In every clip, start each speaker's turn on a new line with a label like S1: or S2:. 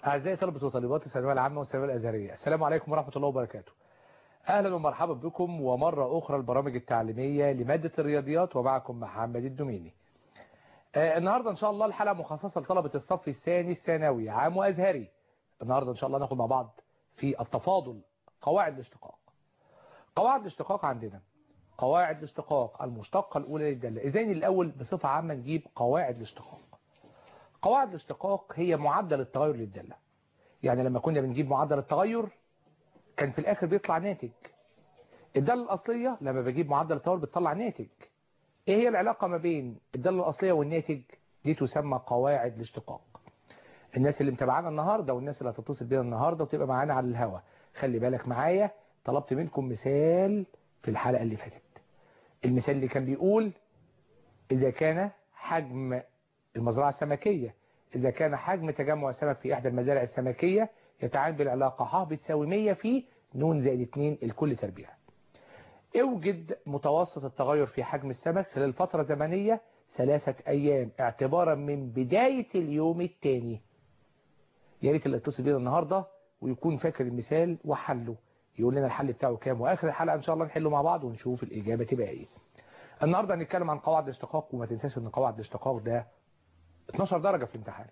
S1: أعزائي طلبة وطالبات الثانوية العامة والثانوية الأزهرية، السلام عليكم ورحمة الله وبركاته. أهلا ومرحبا بكم ومرة أخرى البرامج التعليمية لمادة الرياضيات، ومعكم محمد الدميني. النهاردة إن شاء الله الحلقة مخصصة لطلبة الصف الثاني الثانوي عام وأزهري. النهاردة إن شاء الله ناخد مع بعض في التفاضل قواعد الاشتقاق. قواعد الاشتقاق عندنا قواعد الاشتقاق المشتقة الأولى للدالة. إذن الأول بصفة عامة نجيب قواعد الاشتقاق. قواعد الاشتقاق هي معدل التغير للدالة. يعني لما كنا بنجيب معدل التغير كان في الآخر بيطلع ناتج. الدالة الأصلية لما بجيب معدل التغير بتطلع ناتج. ايه هي العلاقة ما بين الدالة الأصلية والناتج؟ دي تسمى قواعد الاشتقاق. الناس اللي متابعانا النهاردة والناس اللي هتتصل بينا النهاردة وتبقى معانا على الهوا، خلي بالك معايا. طلبت منكم مثال في الحلقة اللي فاتت. المثال اللي كان بيقول إذا كان حجم المزرعة السمكية، إذا كان حجم تجمع السمك في إحدى المزارع السمكية يتعامل بالعلاقة ح بتساوي 100 في ن زائد 2 الكل تربيع. اوجد متوسط التغير في حجم السمك خلال فترة زمنية 3 أيام اعتبارا من بداية اليوم الثاني. يا ريت اللي اتصل بينا النهاردة ويكون فاكر المثال وحله، يقول لنا الحل بتاعه كام، وآخر الحلقة إن شاء الله نحله مع بعض ونشوف الإجابة تبقى إيه. النهاردة هنتكلم عن قواعد الاشتقاق، وما تنساش إن قواعد الاشتقاق ده 12 درجة في الامتحان.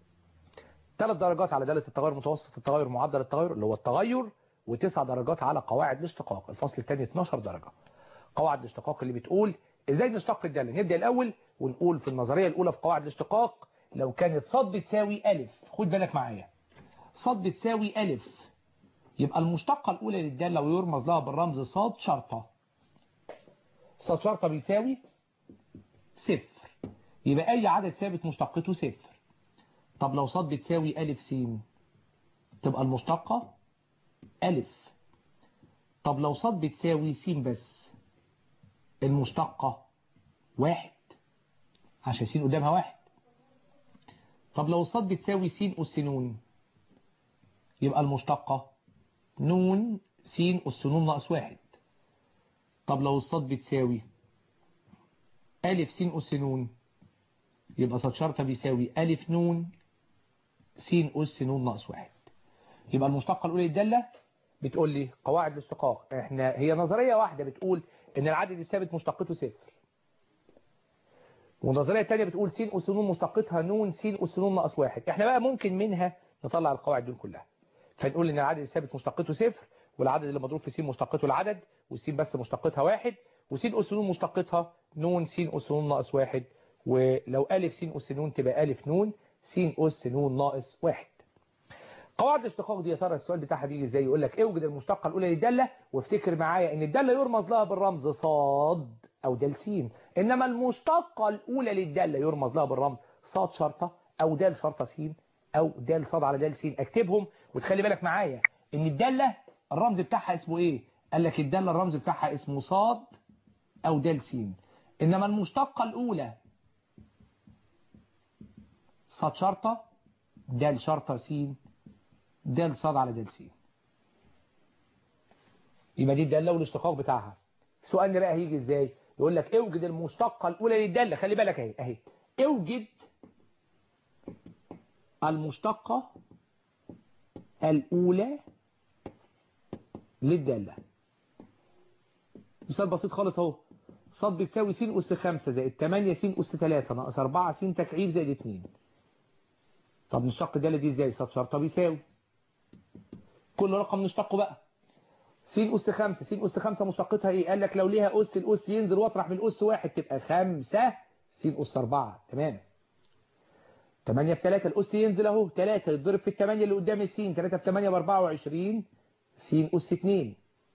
S1: 3 درجات على دالة التغير، متوسط التغير، معدل التغير اللي هو التغير، و9 درجات على قواعد الاشتقاق. الفصل الثاني 12 درجة. قواعد الاشتقاق اللي بتقول ازاي نشتق الدالة. نبدأ الأول ونقول في النظرية الأولى في قواعد الاشتقاق لو كانت ص بتساوي ألف، خد بالك معايا، ص بتساوي ألف، يبقى المشتقة الأولى للدالة ويرمز لها بالرمز ص شرطة. ص شرطة بيساوي صفر، يبقى أي عدد ثابت مشتقته صفر. طب لو ص بتساوي ألف س تبقى المشتقة ألف. طب لو ص بتساوي س بس المشتقة واحد، عشان س قدامها واحد. طب لو ص بتساوي س أس ن يبقى المشتقة ن س أس ن ناقص واحد. طب لو الص بتساوي ألف س أس ن يبقى ص شرطة بيساوي ألف ن س أس ن ناقص واحد. يبقى المشتقة الأولى للدالة بتقول لي قواعد الاشتقاق هي نظرية واحدة بتقول إن العدد الثابت مشتقته صفر، والنظرية الثانية بتقول س أس ن مشتقتها ن س أس ن ناقص واحد. احنا بقى ممكن منها نطلع القواعد دول كلها، فنقول إن العدد الثابت مشتقته صفر، والعدد اللي مضروب في س مشتقته العدد، والس بس مشتقتها واحد، وس أس ن مشتقتها ن س أس ن ناقص واحد، ولو ألف س أس ن تبقى ألف ن س أس ن ناقص واحد. قواعد الاشتقاق دي يا ترى السؤال بتاعها بيجي ازاي؟ يقول لك اوجد المشتقه الاولى للداله، وافتكر معايا ان الداله يرمز لها بالرمز ص او د س، انما المشتقه الاولى للداله يرمز لها بالرمز ص شرطه او د شرطه س او د ص على د س. اكتبهم وتخلي بالك معايا ان الداله الرمز بتاعها اسمه ايه. قال لك الداله الرمز بتاعها اسمه ص او د س، انما المشتقه الاولى ص شرطه د شرطه س د ص على د س. يبقى دي الداله والاشتقاق بتاعها. سؤالنا بقى هيجي ازاي؟ يقول لك اوجد المشتقه الاولى للداله. خلي بالك اهي اوجد المشتقه الاولى للداله. مثال بسيط خالص اهو، ص بتساوي س اس 5 زائد 8 س اس 3 ناقص 4 س تكعيب زائد 2. طب نشتق الداله دي ازاي؟ ص شرطه بيساوي كل رقم نشتقه بقى. س أس 5، س أس 5 مشتقتها ايه؟ قال لك لو ليها أس الأس ينزل واطرح من الأس واحد تبقى 5 س أس 4. تمام. 8 في 3 الأس ينزل اهو 3 يتضرب في ال 8 اللي قدام الس، 3 في 8 ب 24 س أس 2.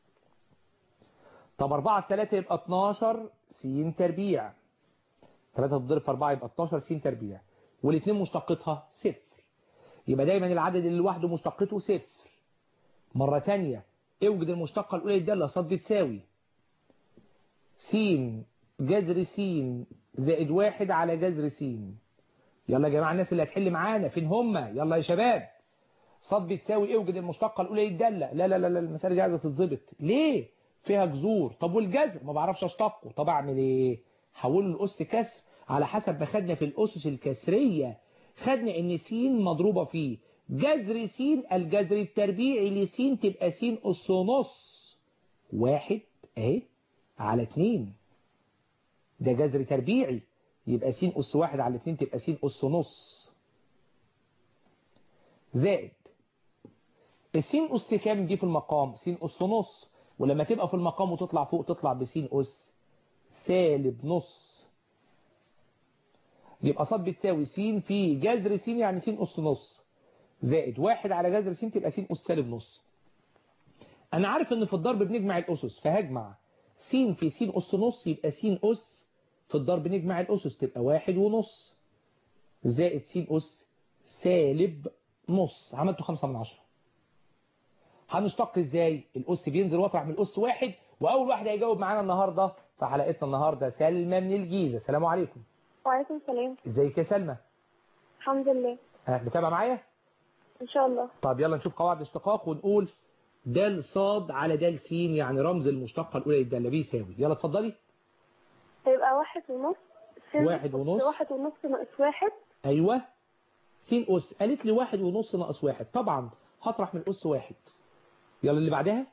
S1: طب 4 في 3 يبقى 12 س تربيع. 3 تضرب في 4 يبقى 12 س تربيع، والاثنين مشتقتها صفر. يبقى دايما العدد اللي لوحده مشتقته صفر. مرة ثانيه اوجد المشتقة الأولى للدالة. ص بتساوي س جذر س زائد 1 على جذر س. يلا يا جماعة الناس اللي هتحل معانا فين هم؟ يلا يا شباب. ص بتساوي اوجد المشتقة الأولى للدالة. لا لا لا المسألة دي عايزة تتظبط. ليه؟ فيها جذور. طب والجذر ما بعرفش اشتقه. طب اعمل ايه؟ حوله لأس كسر على حسب ما خدنا في الأسس الكسرية. خدنا ان س مضروبة فيه جذر س الجذر التربيعي لس تبقى س أس نص 1 اهي على 2. ده جذر تربيعي يبقى س أس 1 على 2 تبقى س أس نص زائد السين أس كام دي في المقام؟ س أس نص، ولما تبقى في المقام وتطلع فوق تطلع بس أس سالب نص. يبقى ص بتساوي س في جذر س يعني س أس نص زائد 1 على جذر س تبقى س أس سالب نص. أنا عارف إن في الضرب بنجمع الأسس، فهجمع س في س أس نص يبقى س أس في الضرب نجمع الأسس تبقى 1 ونص زائد س أس سالب نص. عملته 5 من 10. هنشتق ازاي؟ الأس بينزل واطرح من الأس 1، وأول واحد هيجاوب معانا النهاردة في حلقتنا النهاردة سلمى من الجيزة. السلام عليكم.
S2: وعليكم السلام.
S1: ازيك يا سلمى؟
S2: الحمد لله.
S1: بتابع معايا؟
S2: ان شاء الله.
S1: طب يلا نشوف قواعد الاشتقاق ونقول د ص على د س يعني رمز المشتقة الأولى للدالة بيساوي. يلا اتفضلي.
S2: هيبقى 1 ونص.
S1: 1 ونص.
S2: 1 ونص ناقص 1.
S1: أيوه س أس. قالت لي 1 ونص ناقص 1، طبعا هطرح من الأس 1. يلا اللي بعدها.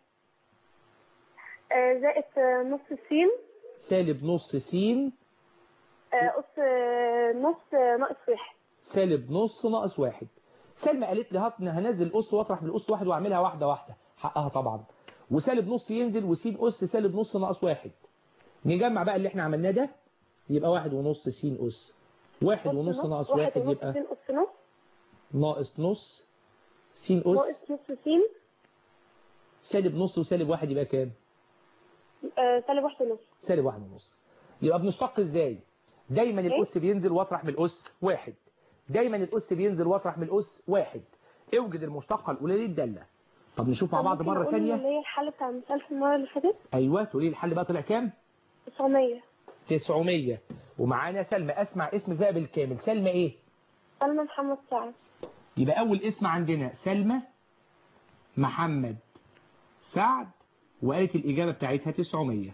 S2: زائد نص س
S1: سالب نص س
S2: أس نص ناقص 1.
S1: سالب نص ناقص 1. سلمى قالت لي هنزل الأس واطرح من الأس 1 واعملها واحدة واحدة، حقها طبعا. وسالب نص ينزل وس أس سالب نص ناقص 1. نجمع بقى اللي احنا عملناه ده يبقى 1 ونص س أس. 1 ونص ناقص 1 يبقى
S2: س أس نص
S1: ناقص نص س أس
S2: ناقص نص س
S1: سالب نص وسالب 1 يبقى كام؟
S2: سالب 1 ونص.
S1: سالب 1 ونص. يبقى بنشتق ازاي؟ دايما الأس بينزل واطرح من الأس 1. دايما الأس بينزل واطرح من الأس 1. اوجد المشتقة الأولى للدالة. طب نشوف مع بعض مرة ثانية.
S2: اللي هي الحل بتاع المثال في المرة اللي فاتت.
S1: ايوه تقولي لي الحل بقى طلع كام؟
S2: 900.
S1: 900. ومعانا سلمى. اسمع اسمك بقى بالكامل. سلمى ايه؟
S2: سلمى محمد سعد.
S1: يبقى أول اسم عندنا سلمى محمد سعد، وقالت الإجابة بتاعتها 900.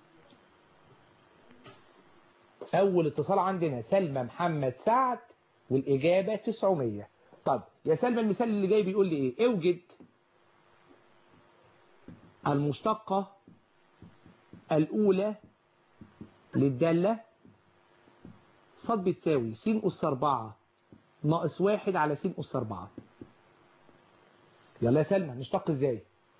S1: أول اتصال عندنا سلمى محمد سعد والإجابة 900. طب يا سلمى المثال اللي جاي بيقول لي إيه؟ اوجد المشتقة الأولى للدالة ص بتساوي س أس 4 ناقص 1 على س أس 4. يلا يا سلمى نشتق ازاي؟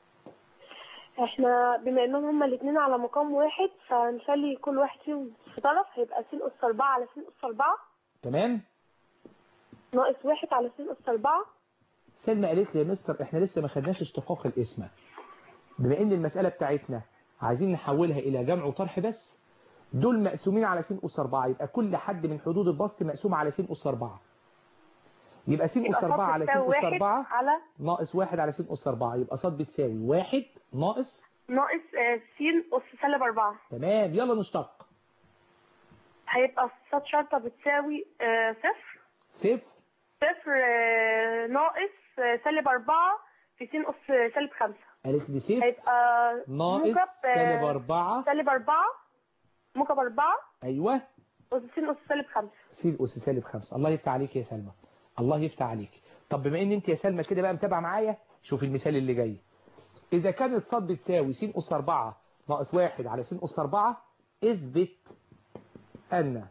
S2: احنا بما انهم هما الاثنين على مقام واحد فنخلي كل واحد فيهم في طرف، هيبقى س أس 4 على س أس 4.
S1: تمام.
S2: ناقص 1 على س أس 4.
S1: سلمى قالت لي يا مستر احنا لسه ما خدناش اشتقاق الاسم. بما ان المسألة بتاعتنا عايزين نحولها الى جمع وطرح بس، دول مقسومين على س أس 4، يبقى كل حد من حدود البسط مقسوم على س أس 4. يبقى س أس 4 على س أس 4 ناقص 1 على س أس 4، يبقى ص بتساوي 1 ناقص
S2: س أس سالب 4.
S1: تمام. يلا نشتق.
S2: هيبقى ص شرطة بتساوي صفر. صفر ناقص سالب 4 في س أس سالب 5.
S1: قالت لي صفر
S2: هيبقى
S1: ناقص سالب 4
S2: سالب 4 موجب 4.
S1: ايوه
S2: س أس سالب 5.
S1: س أس سالب 5. الله يفتح عليك يا سلمى، الله يفتح عليك. طب بما ان انت يا سلمى كده بقى متابعه معايا، شوف المثال اللي جاي. اذا كانت ص بتساوي س أس 4 ناقص 1 على س أس 4، اثبت ان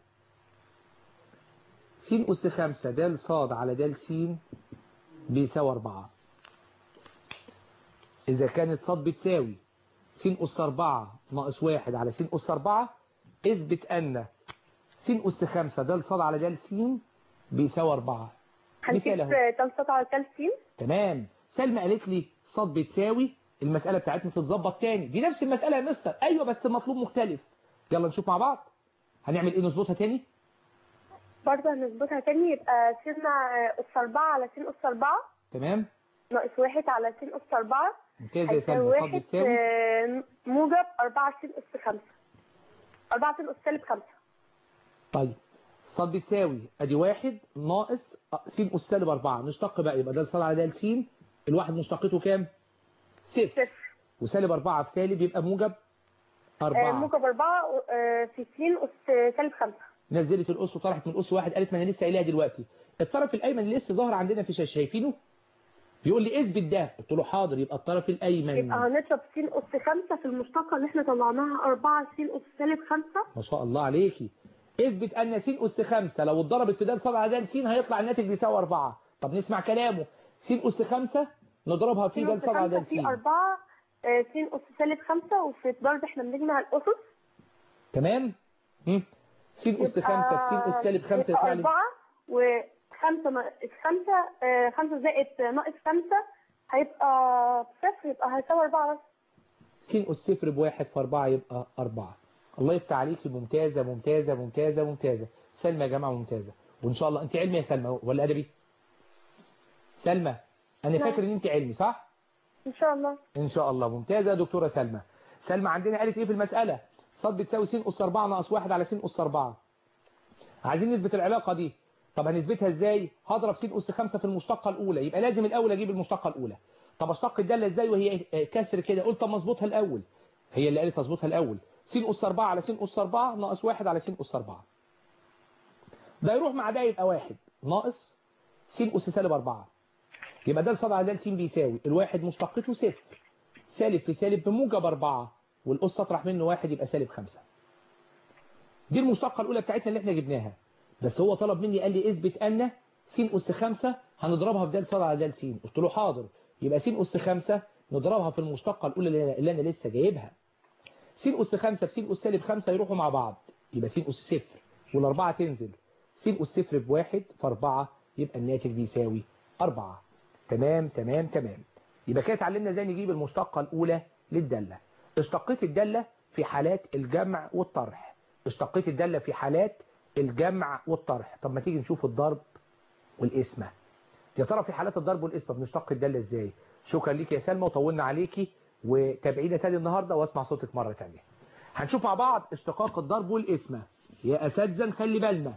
S1: س أس 5 د ص على د س بيساوي 4. إذا كانت ص بتساوي س أس 4 ناقص 1 على س أس 4، اثبت أن س أس 5 د ص على د س بيساوي 4.
S2: هنجيب د ص على د س.
S1: تمام. سلمى قالت لي ص بتساوي، المسألة بتاعتنا تتظبط تاني، دي نفس المسألة يا مستر. أيوة بس المطلوب مختلف. يلا نشوف مع بعض هنعمل إيه. نظبطها تاني
S2: برضه هنظبطها تاني. يبقى س أس 4 على س أس 4
S1: تمام
S2: ناقص 1 على س أس 4
S1: ممتاز يا سلمى. ص بتساوي
S2: موجب 4 س أس 5. 4 س أس سالب 5.
S1: طيب ص بتساوي ادي 1 ناقص س أس سالب 4. نشتق بقى، يبقى د ص على د س الواحد مشتقته كام؟ صفر. وسالب 4 في سالب يبقى موجب 4.
S2: موجب 4 في س أس سالب 5.
S1: نزلت الأس وطرحت من الأس 1. قالت ما أنا لسه قايلها دلوقتي. الطرف الأيمن اللي لسه ظاهر عندنا في الشاشة شايفينه؟ بيقول لي اثبت ده، قلت له حاضر. يبقى الطرف الايمن
S2: يبقى هنضرب س أس 5 في المشتقة اللي احنا طلعناها 4 س أس سالب 5.
S1: ما شاء الله عليكي. اثبت ان س أس 5 لو اتضربت في د ص على د س هيطلع الناتج بيساوي 4. طب نسمع كلامه. س أس 5 نضربها
S2: س
S1: في د
S2: أس
S1: ص على
S2: 5
S1: د س.
S2: في 4 س أس سالب 5، وفي الضرب احنا بنجمع الأسس.
S1: تمام. س أس 5 في س أس سالب 5
S2: يبقى
S1: يطلع لي
S2: 4 و5 ناقص 5 5 زائد ناقص 5 هيبقى صفر، يبقى هيساوي 4 بس.
S1: س أس صفر بواحد في 4 يبقى 4. الله يفتح عليكي. ممتازة ممتازة ممتازة ممتازة. سلمى يا جماعة ممتازة. وإن شاء الله أنت علمي يا سلمى ولا أدبي؟ سلمى أنا فاكر إن أنت علمي صح؟
S2: إن شاء الله.
S1: إن شاء الله. ممتازة يا دكتورة سلمى. سلمى عندنا قالت إيه في المسألة؟ ص بتساوي س أس 4 ناقص 1 على س أس 4. عايزين نثبت العلاقة دي. طب هنثبتها إزاي؟ هضرب س أس 5 في المشتقة الأولى، يبقى لازم الأول أجيب المشتقة الأولى. طب أشتق الدالة إزاي وهي كسر كده؟ قلت طب ما أظبطها الأول. هي اللي قالت أظبطها الأول. س أس 4 على س أس 4 ناقص 1 على س أس 4. ده يروح مع ده يبقى 1 ناقص س أس سالب 4. يبقى ده ص على د س بيساوي الواحد مشتقته صفر، سالب في سالب بموجب 4، والأس تطرح منه 1 يبقى سالب 5. دي المشتقة الأولى بتاعتنا اللي احنا جبناها. بس هو طلب مني قال لي اثبت أن س أس 5 هنضربها في د ص على د س. قلت له حاضر. يبقى س أس 5 نضربها في المشتقة الأولى اللي أنا لسه جايبها. س أس 5 في س أس سالب 5 يروحوا مع بعض، يبقى س أس صفر والأربعة تنزل. س أس صفر بواحد في 4 يبقى الناتج بيساوي 4. تمام تمام تمام. يبقى كده اتعلمنا ازاي نجيب المشتقة الأولى للدالة. اشتقيت الدالة في حالات الجمع والطرح. اشتقيت الدالة في حالات الجمع والطرح. طب ما تيجي نشوف الضرب والقسمة. يا ترى في حالات الضرب والقسمة بنشتق الدالة ازاي؟ شكرا ليك يا سلمى وطولنا عليكي، وتابعينا تاني النهاردة واسمع صوتك مرة تانية. هنشوف مع بعض اشتقاق الضرب والقسمة. يا أساتذة نخلي بالنا.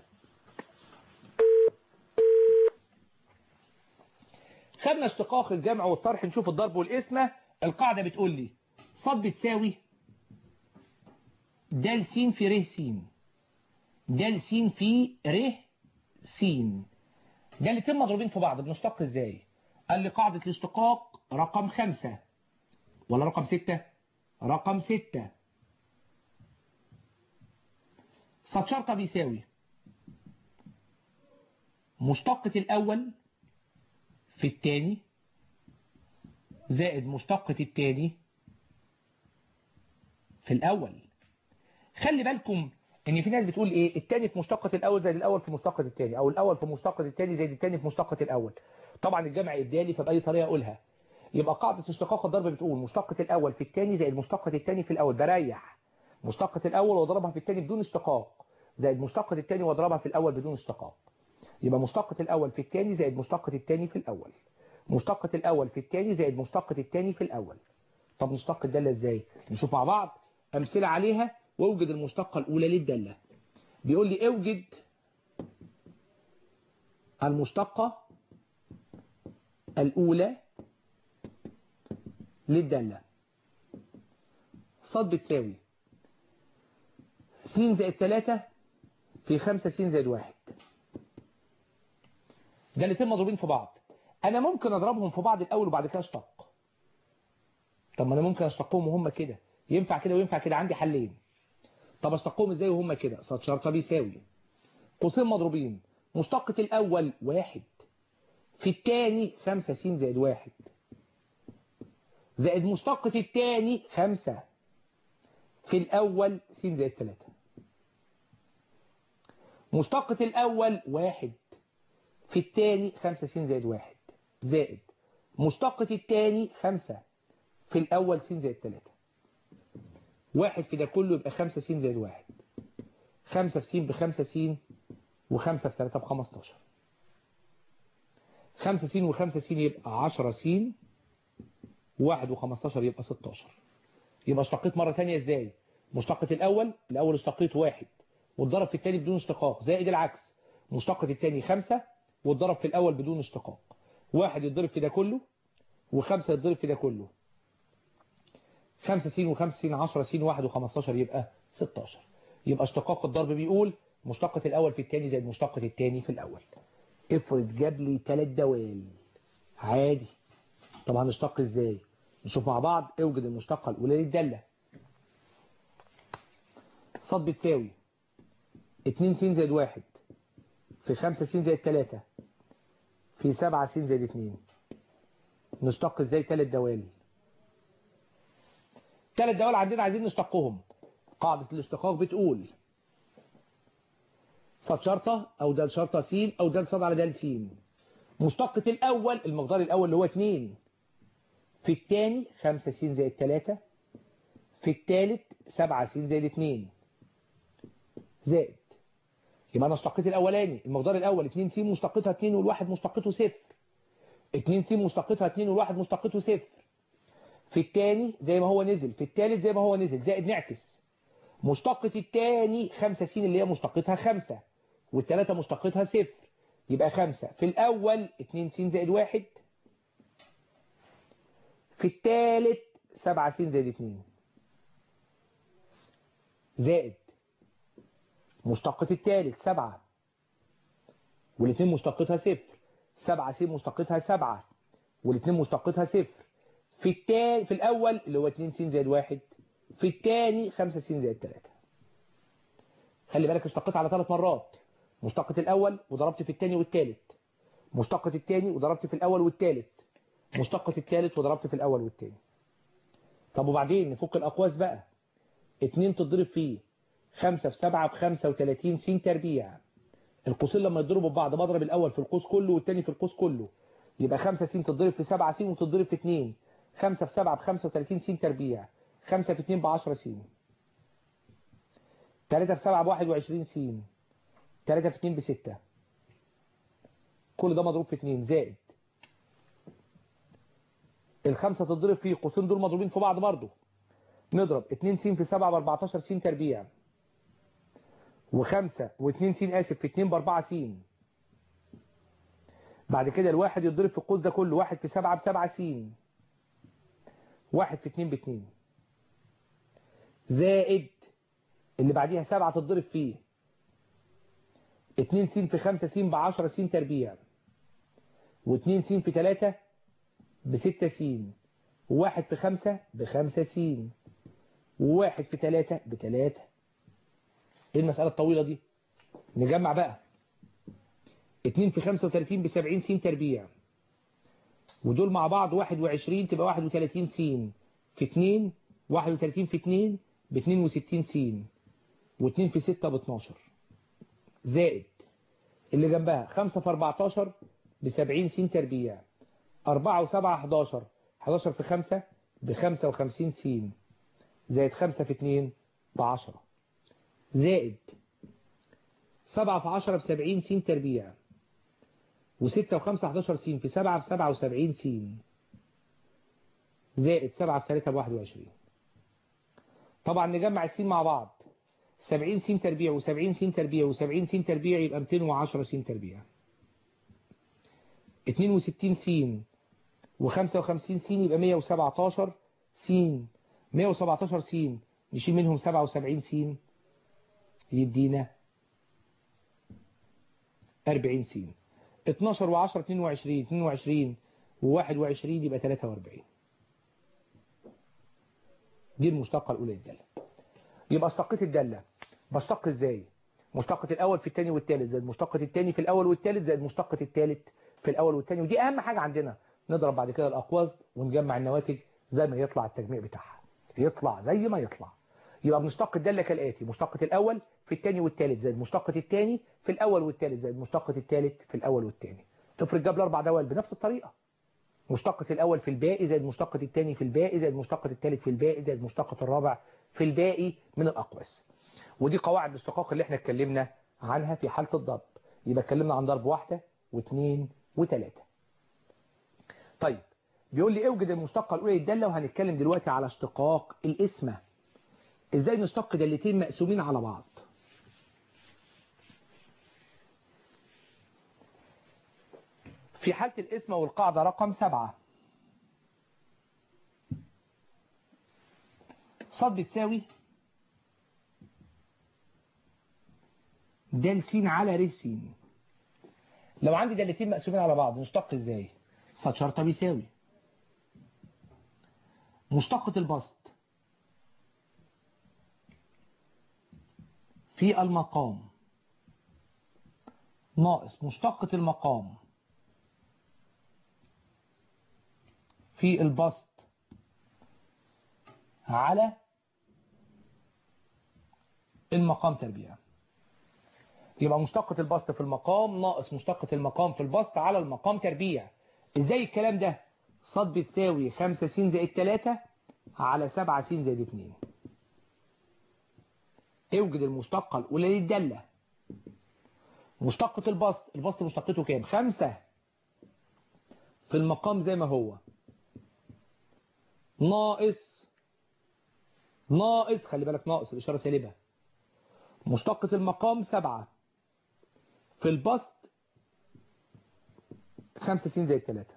S1: خدنا اشتقاق الجمع والطرح، نشوف الضرب والقسمة. القاعدة بتقول لي ص بتساوي د س في ر س، د س في ر س. دالتين مضروبين في بعض بنشتق ازاي؟ قال لي قاعدة الاشتقاق رقم 5 ولا رقم 6؟ رقم 6. ص شرطة بيساوي مشتقة الأول في الثاني زائد مشتقة الثاني في الأول. خلي بالكم ان في ناس بتقول ايه الثاني في مشتقة الأول زائد الأول في مشتقة الثاني، او الأول في مشتقة الثاني زائد الثاني في مشتقة الأول. طبعا الجمع ابدالي فبأي طريقة اقولها. يبقى قاعدة اشتقاق الضرب بتقول مشتقة الأول في الثاني زائد مشتقة الثاني في الأول. بريح مشتقة الأول واضربها في الثاني بدون اشتقاق زائد مشتقة الثاني واضربها في الأول بدون اشتقاق. يبقى مشتقة الأول في الثاني زائد مشتقة الثاني في الأول. مشتقة الأول في الثاني زائد مشتقة الثاني في الأول. طب نشتق الدالة ازاي؟ نشوف مع بعض أمثلة عليها واوجد المشتقة الأولى للدالة. بيقول لي اوجد المشتقة الأولى للدالة. ص بتساوي س زائد 3 في 5 س زائد 1. دالتين مضروبين في بعض. أنا ممكن أضربهم في بعض الأول وبعد كده أشتق. طب ما أنا ممكن أشتقهم وهم كده، ينفع كده وينفع كده، عندي حلين. طب أشتقهم إزاي وهم كده؟ ص شرطة بيساوي قوسين مضروبين مشتقة الأول 1 في الثاني 5 س زائد 1 زائد مشتقة الثاني 5 في الأول س زائد 3. مشتقة الأول 1 في الثاني 5 س زائد 1 زائد مشتقة الثاني 5 في الأول س زائد 3. 1 في ده كله يبقى 5 س زائد 1. 5 في س ب5 س و5 في 3 ب15. 5 س و5 س يبقى 10 س و1 و15 يبقى 16. يبقى اشتقيت مرة ثانية ازاي؟ مشتقة الأول اشتقيت 1 والضرب في الثاني بدون اشتقاق زائد العكس مشتقة الثاني 5 والضرب في الأول بدون اشتقاق. 1 يتضرب في ده كله و5 يتضرب في ده كله. 5 س و5 س 10 س و1 و15 يبقى 16. يبقى اشتقاق الضرب بيقول مشتقة الأول في الثاني زائد مشتقة الثاني في الأول. افرض جاب لي 3 دوال عادي طب هنشتق ازاي؟ نشوف مع بعض. اوجد المشتقة الأولى للدالة. ص بتساوي 2 س زائد 1 في 5 س زائد 3 في 7 س زائد 2. نشتق ازاي 3 دوال؟ 3 دوال عندنا عايزين نشتقهم. قاعدة الاشتقاق بتقول ص شرطة أو د شرطة س أو د ص على د س. مشتقة الأول المقدار الأول اللي هو 2 في الثاني 5 س زائد 3 في الثالث 7 س زائد 2 زائد. يبقى انا اشتقيت الاولاني المقدار الاول 2 س مشتقتها 2 والواحد مشتقته 0. 2 س مشتقتها 2 والواحد مشتقته 0. في الثاني زي ما هو نزل، في الثالث زي ما هو نزل، زائد نعكس. مشتقة الثاني 5 س اللي هي مشتقتها 5 والثلاثه مشتقتها 0. يبقى 5 في الاول 2 س زائد 1 في الثالث 7 س زائد 2 زائد مشتقة الثالث 7 والاثنين مشتقتها 0. 7 س مشتقتها 7 والاثنين مشتقتها 0. في الأول اللي هو 2 س زائد 1 في الثاني 5 س زائد 3. خلي بالك اشتقت على 3 مرات. مشتقة الأول وضربت في الثاني والثالث، مشتقة الثاني وضربت في الأول والثالث، مشتقة الثالث وضربت في الأول والثاني. طب وبعدين نفك الأقواس بقى. 2 تضرب فيه 5 في 7 ب35 س تربيع. القوسين لما يضربوا ببعض بضرب الأول في القوس كله والثاني في القوس كله. يبقى 5 س تتضرب في 7 س وتتضرب في 2. 5 في 7 ب35 س تربيع. 5 في 2 ب10 س. 3 في 7 ب21 س. 3 في 2 ب6. كل ده مضروب في 2 زائد الخمسة تتضرب فيه القوسين دول مضروبين في بعض برضه. نضرب 2 س في 7 ب14 س تربيع. و5 و2 س آسف في 2 ب4 س. بعد كده الواحد يتضرب في القوس ده كله. 1 في 7 ب7 س. 1 في 2 ب2 زائد اللي بعديها 7 تتضرب فيه 2 س في 5 س ب10 س تربيع. و2 س في 3 ب6 س. و1 في 5 ب5 س. و1 في 3 ب3. ايه المسألة الطويلة دي؟ نجمع بقى. 2 في 35 ب70 س تربيع. ودول مع بعض 21 تبقى 31 س في 2. 31 في 2 ب 62 س. و2 في 6 ب 12 زائد اللي جنبها 5 في 14 ب 70 س تربيع. 4 و7 11. 11 في 5 ب 55 س زائد 5 في 2 ب 10 زائد 7 في 10 ب 70 س تربيع. و6 و5 11 س في 7 في 77 س زائد 7 في 3 ب 21. طبعا نجمع السين مع بعض. 70 س تربيع و70 س تربيع و70 س تربيع يبقى 210 س تربيع. 62 س و55 س يبقى 117 س. 117 س نشيل منهم 77 س يدينا 40 س. 12 و10 22. 22 و21 يبقى 43. دي المشتقة الأولى للدالة. يبقى اشتقيت الدالة بشتق ازاي؟ مشتقة الأول في الثاني والثالث زائد مشتقة الثاني في الأول والثالث زائد مشتقة الثالث في الأول والثاني. ودي أهم حاجة عندنا. نضرب بعد كده الأقواس ونجمع النواتج زي ما يطلع التجميع بتاعها. يطلع زي ما يطلع. يبقى بنشتق الدالة كالآتي. مشتقة الأول في الثاني والثالث زائد مشتقة الثاني في الأول والثالث زائد مشتقة الثالث في الأول والثاني. تفرق جاب الأربع دوال بنفس الطريقة. مشتقة الأول في الباقي زائد مشتقة الثاني في الباقي زائد مشتقة الثالث في الباقي زائد مشتقة الرابع في الباقي من الأقواس. ودي قواعد الاشتقاق اللي احنا اتكلمنا عنها في حالة الضرب. يبقى اتكلمنا عن ضرب 1 و2 و3. طيب بيقول لي اوجد المشتقة الأولى للدالة. وهنتكلم دلوقتي على اشتقاق القسمة. ازاي نشتق دالتين مقسومين على بعض. في حالة القسمة والقاعدة رقم 7 ص بتساوي د س على ر س. لو عندي دالتين مقسومين على بعض نشتق ازاي؟ ص شرطة بيساوي مشتقة البسط في المقام ناقص مشتقة المقام في البسط على المقام تربيع. يبقى مشتقة البسط في المقام ناقص مشتقة المقام في البسط على المقام تربيع. ازاي الكلام ده؟ ص بتساوي 5 س زائد 3 على 7 س زائد 2. اوجد المشتقة الأولى للدالة. مشتقة البسط مشتقته كام؟ 5 في المقام زي ما هو ناقص خلي بالك ناقص الإشارة سالبة. مشتقة المقام 7 في البسط 5 س زائد 3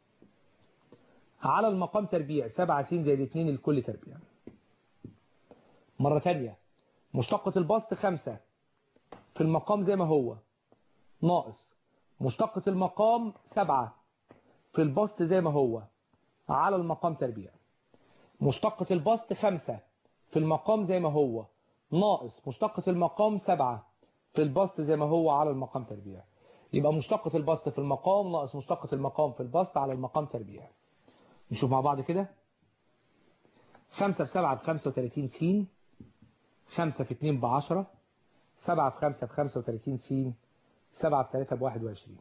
S1: على المقام تربيع 7 س زائد 2 الكل تربيع. مرة ثانية مشتقة البسط 5 في المقام زي ما هو ناقص مشتقة المقام 7 في البسط زي ما هو على المقام تربيع. مشتقة البسط 5 في المقام زي ما هو ناقص مشتقة المقام 7 في البسط زي ما هو على المقام تربيع. يبقى مشتقة البسط في المقام ناقص مشتقة المقام في البسط على المقام تربيع. نشوف مع بعض كده. 5 في 7 ب 35 س، 5 في 2 ب 10، 7 في 5 ب 35 س، 7 في 3 ب 21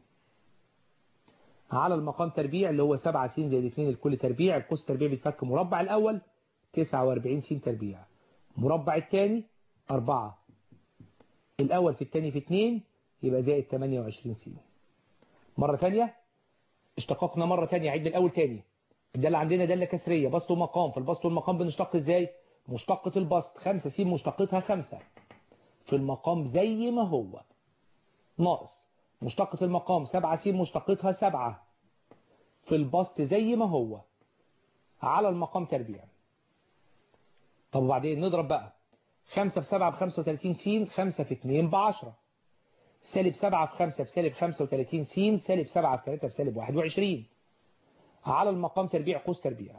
S1: على المقام تربيع اللي هو 7 س زائد 2 الكل تربيع. القوس تربيع بيتفك مربع الأول 49 س تربيع، مربع الثاني 4، الأول في الثاني في 2 يبقى زائد 28 س. مرة ثانية اشتققنا مرة ثانية، عيد من الأول ثاني. الدالة عندنا دالة كسرية بسط ومقام، في البسط والمقام بنشتق ازاي؟ مشتقة البسط 5 س مشتقتها 5 في المقام زي ما هو ناقص مشتقة المقام 7 س مشتقتها 7 في البسط زي ما هو على المقام تربيع. طب وبعدين نضرب بقى 5 في 7 ب 35 س، 5 في 2 ب 10، سالب 7 في 5 في سالب 35 س، سالب 7 في 3 في سالب 21 على المقام تربيع قوس تربيع.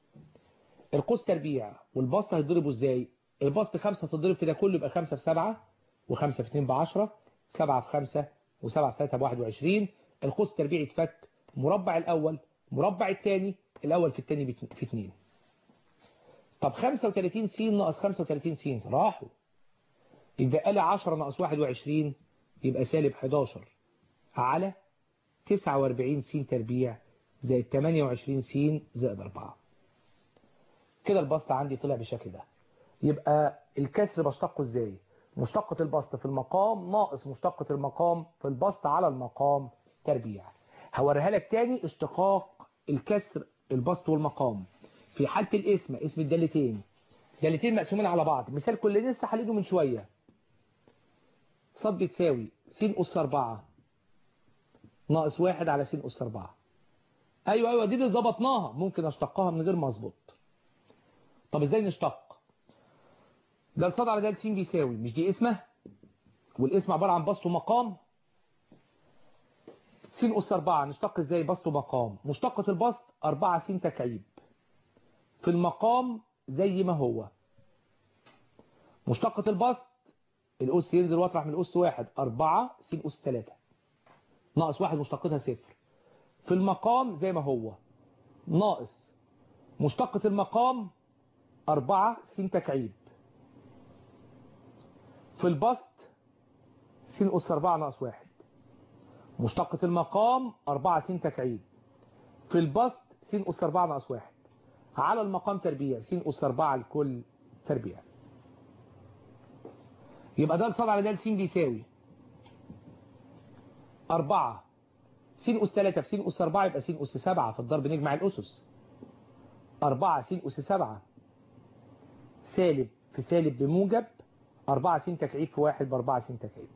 S1: القوس تربيع والبسط هيتضربوا ازاي؟ البسط 5 هتضرب في ده كله يبقى 5 في 7 و5 في 2 ب 10، 7 في 5 و7 في 3 ب 21. القوس تربيع يتفك مربع الأول مربع الثاني، الأول في الثاني في 2. طب 35 س ناقص 35 س راحوا، يبقى لي 10 ناقص 21 يبقى سالب 11 على 49 س تربيع زائد 28 س زائد 4. كده البسط عندي طلع بالشكل ده. يبقى الكسر بشتقه ازاي؟ مشتقة البسط في المقام ناقص مشتقة المقام في البسط على المقام تربيع. هوريها لك تاني اشتقاق الكسر البسط والمقام في حالة الاسم، اسم الدالتين، دالتين مقسومين على بعض. مثال كل لسه حلينه من شوية. ص بتساوي س أس 4 ناقص 1 على س أس 4. ايوه دي اللي ظبطناها، ممكن اشتقها من غير ما اظبط. طب ازاي نشتق؟ ده ص على د س بيساوي، مش دي اسمه والاسم عبارة عن بسط ومقام. س أس 4 نشتق ازاي بسط ومقام؟ مشتقة البسط 4 س تكعيب في المقام زي ما هو. مشتقة البسط الأس ينزل واطرح من الأس 1 4 س أس 3 ناقص 1 مشتقتها 0 في المقام زي ما هو ناقص مشتقة المقام 4 س تكعيب في البسط س أس 4 ناقص 1. مشتقة المقام 4 س تكعيب في البسط س أس 4 ناقص 1 على المقام تربيع س أس 4 الكل تربيع. يبقى ده ص على د س بيساوي 4 س أس 3 في س أس 4 يبقى س أس 7 في الضرب نجمع الأسس. 4 س أس 7 سالب في سالب بموجب 4 س تكعيب في 1 ب 4 س تكعيب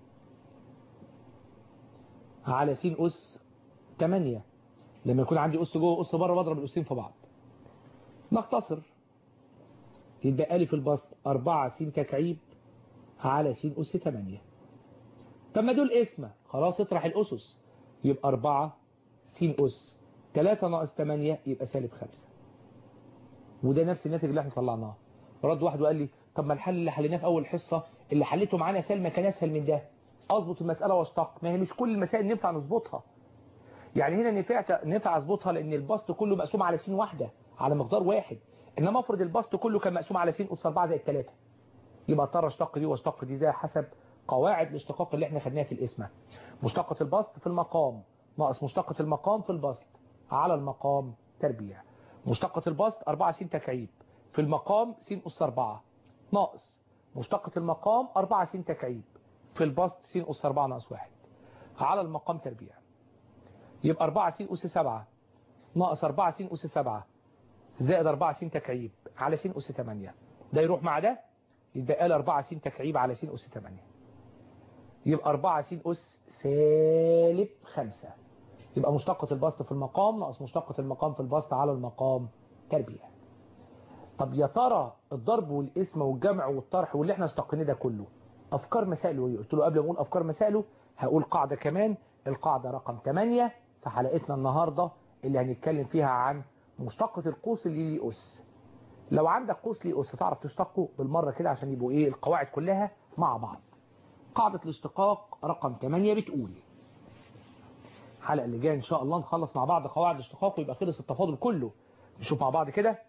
S1: على س أس 8. لما يكون عندي أس جوه وأس بره بضرب الأسين في بعض. نختصر يتبقى لي في البسط 4 س تكعيب على س أس 8. طب ما دول اسمه خلاص اطرح الأسس يبقى 4 س أس 3 ناقص 8 يبقى سالب 5. وده نفس الناتج اللي احنا طلعناه. رد واحد وقال لي طب ما الحل اللي حليناه في اول حصه اللي حليته معانا سلمى كان اسهل من ده، اظبط المساله واشتق. ما هي مش كل المسائل ينفع نظبطها. يعني هنا ننفع اظبطها لان البسط كله مقسوم على س واحده على مقدار واحد، انما افرض البسط كله كان مقسوم على س اس 4 زائد 3 يبقى اضطر اشتق دي واشتق دي. ده حسب قواعد الاشتقاق اللي احنا خدناها في القسمه. مشتقه البسط في المقام ناقص مشتقه المقام في البسط على المقام تربيع. مشتقه البسط 4 س تكعيب في المقام س اس 4 ناقص مشتقه المقام 4 س تكعيب في البسط س اس 4 ناقص 1 على المقام تربيع. يبقى 4 س أس 7 ناقص 4 س أس 7 زائد 4 س تكعيب على س أس 8. ده يروح مع ده يتبقى لي 4 س تكعيب على س أس 8. يبقى 4 س أس سالب 5. يبقى مشتقة البسط في المقام ناقص مشتقة المقام في البسط على المقام تربيع. طب يا ترى الضرب والقسمة والجمع والطرح واللي احنا اشتقناه ده كله أفكار مسائله ايه؟ قلت له قبل ما أقول أفكار مسائله هقول قاعدة كمان، القاعدة رقم 8 في حلقتنا النهاردة اللي هنتكلم فيها عن مشتقة القوس اللي ليه أس. لو عندك قوس ليه أس تعرف تشتقه بالمرة كده عشان يبقوا ايه القواعد كلها مع بعض. قاعدة الاشتقاق رقم 8 بتقول الحلقة اللي جايه ان شاء الله نخلص مع بعض قواعد الاشتقاق ويبقى خلص التفاضل كله. نشوف مع بعض كده.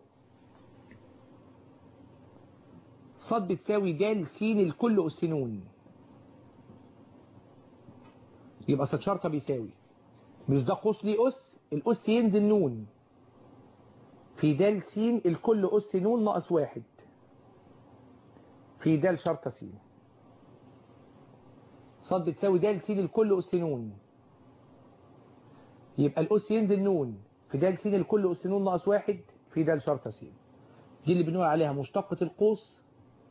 S1: ص بتساوي د س الكل أس ن. يبقى ص شرطة بيساوي مش ده قوس ليه أس، الأس ينزل ن في د س الكل أس ن ناقص 1 في د شرطة س. ص بتساوي د س الكل أس ن يبقى الأس ينزل ن في د س الكل أس ن ناقص 1 في د شرطة س. دي اللي بنقول عليها مشتقة القوس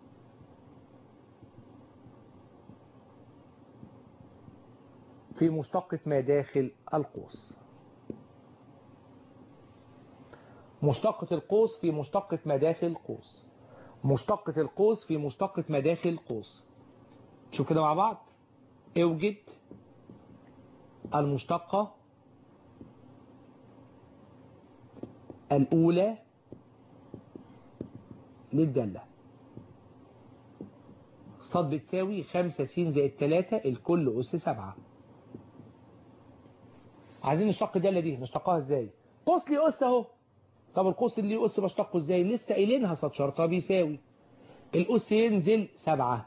S1: في مشتقة ما داخل القوس. مشتقة القوس في مشتقة ما داخل القوس. مشتقة القوس في مشتقة ما داخل القوس. شوف كده مع بعض. اوجد المشتقة الأولى للدالة. ص بتساوي 5 س زائد 3 الكل أس 7. عايزين نشتق الدالة دي نشتقها ازاي؟ قوس ليه أس اهو. طب القوس اللي ليه أس بشتقه ازاي؟ لسه قايلينها ص شرطة بيساوي الأس ينزل 7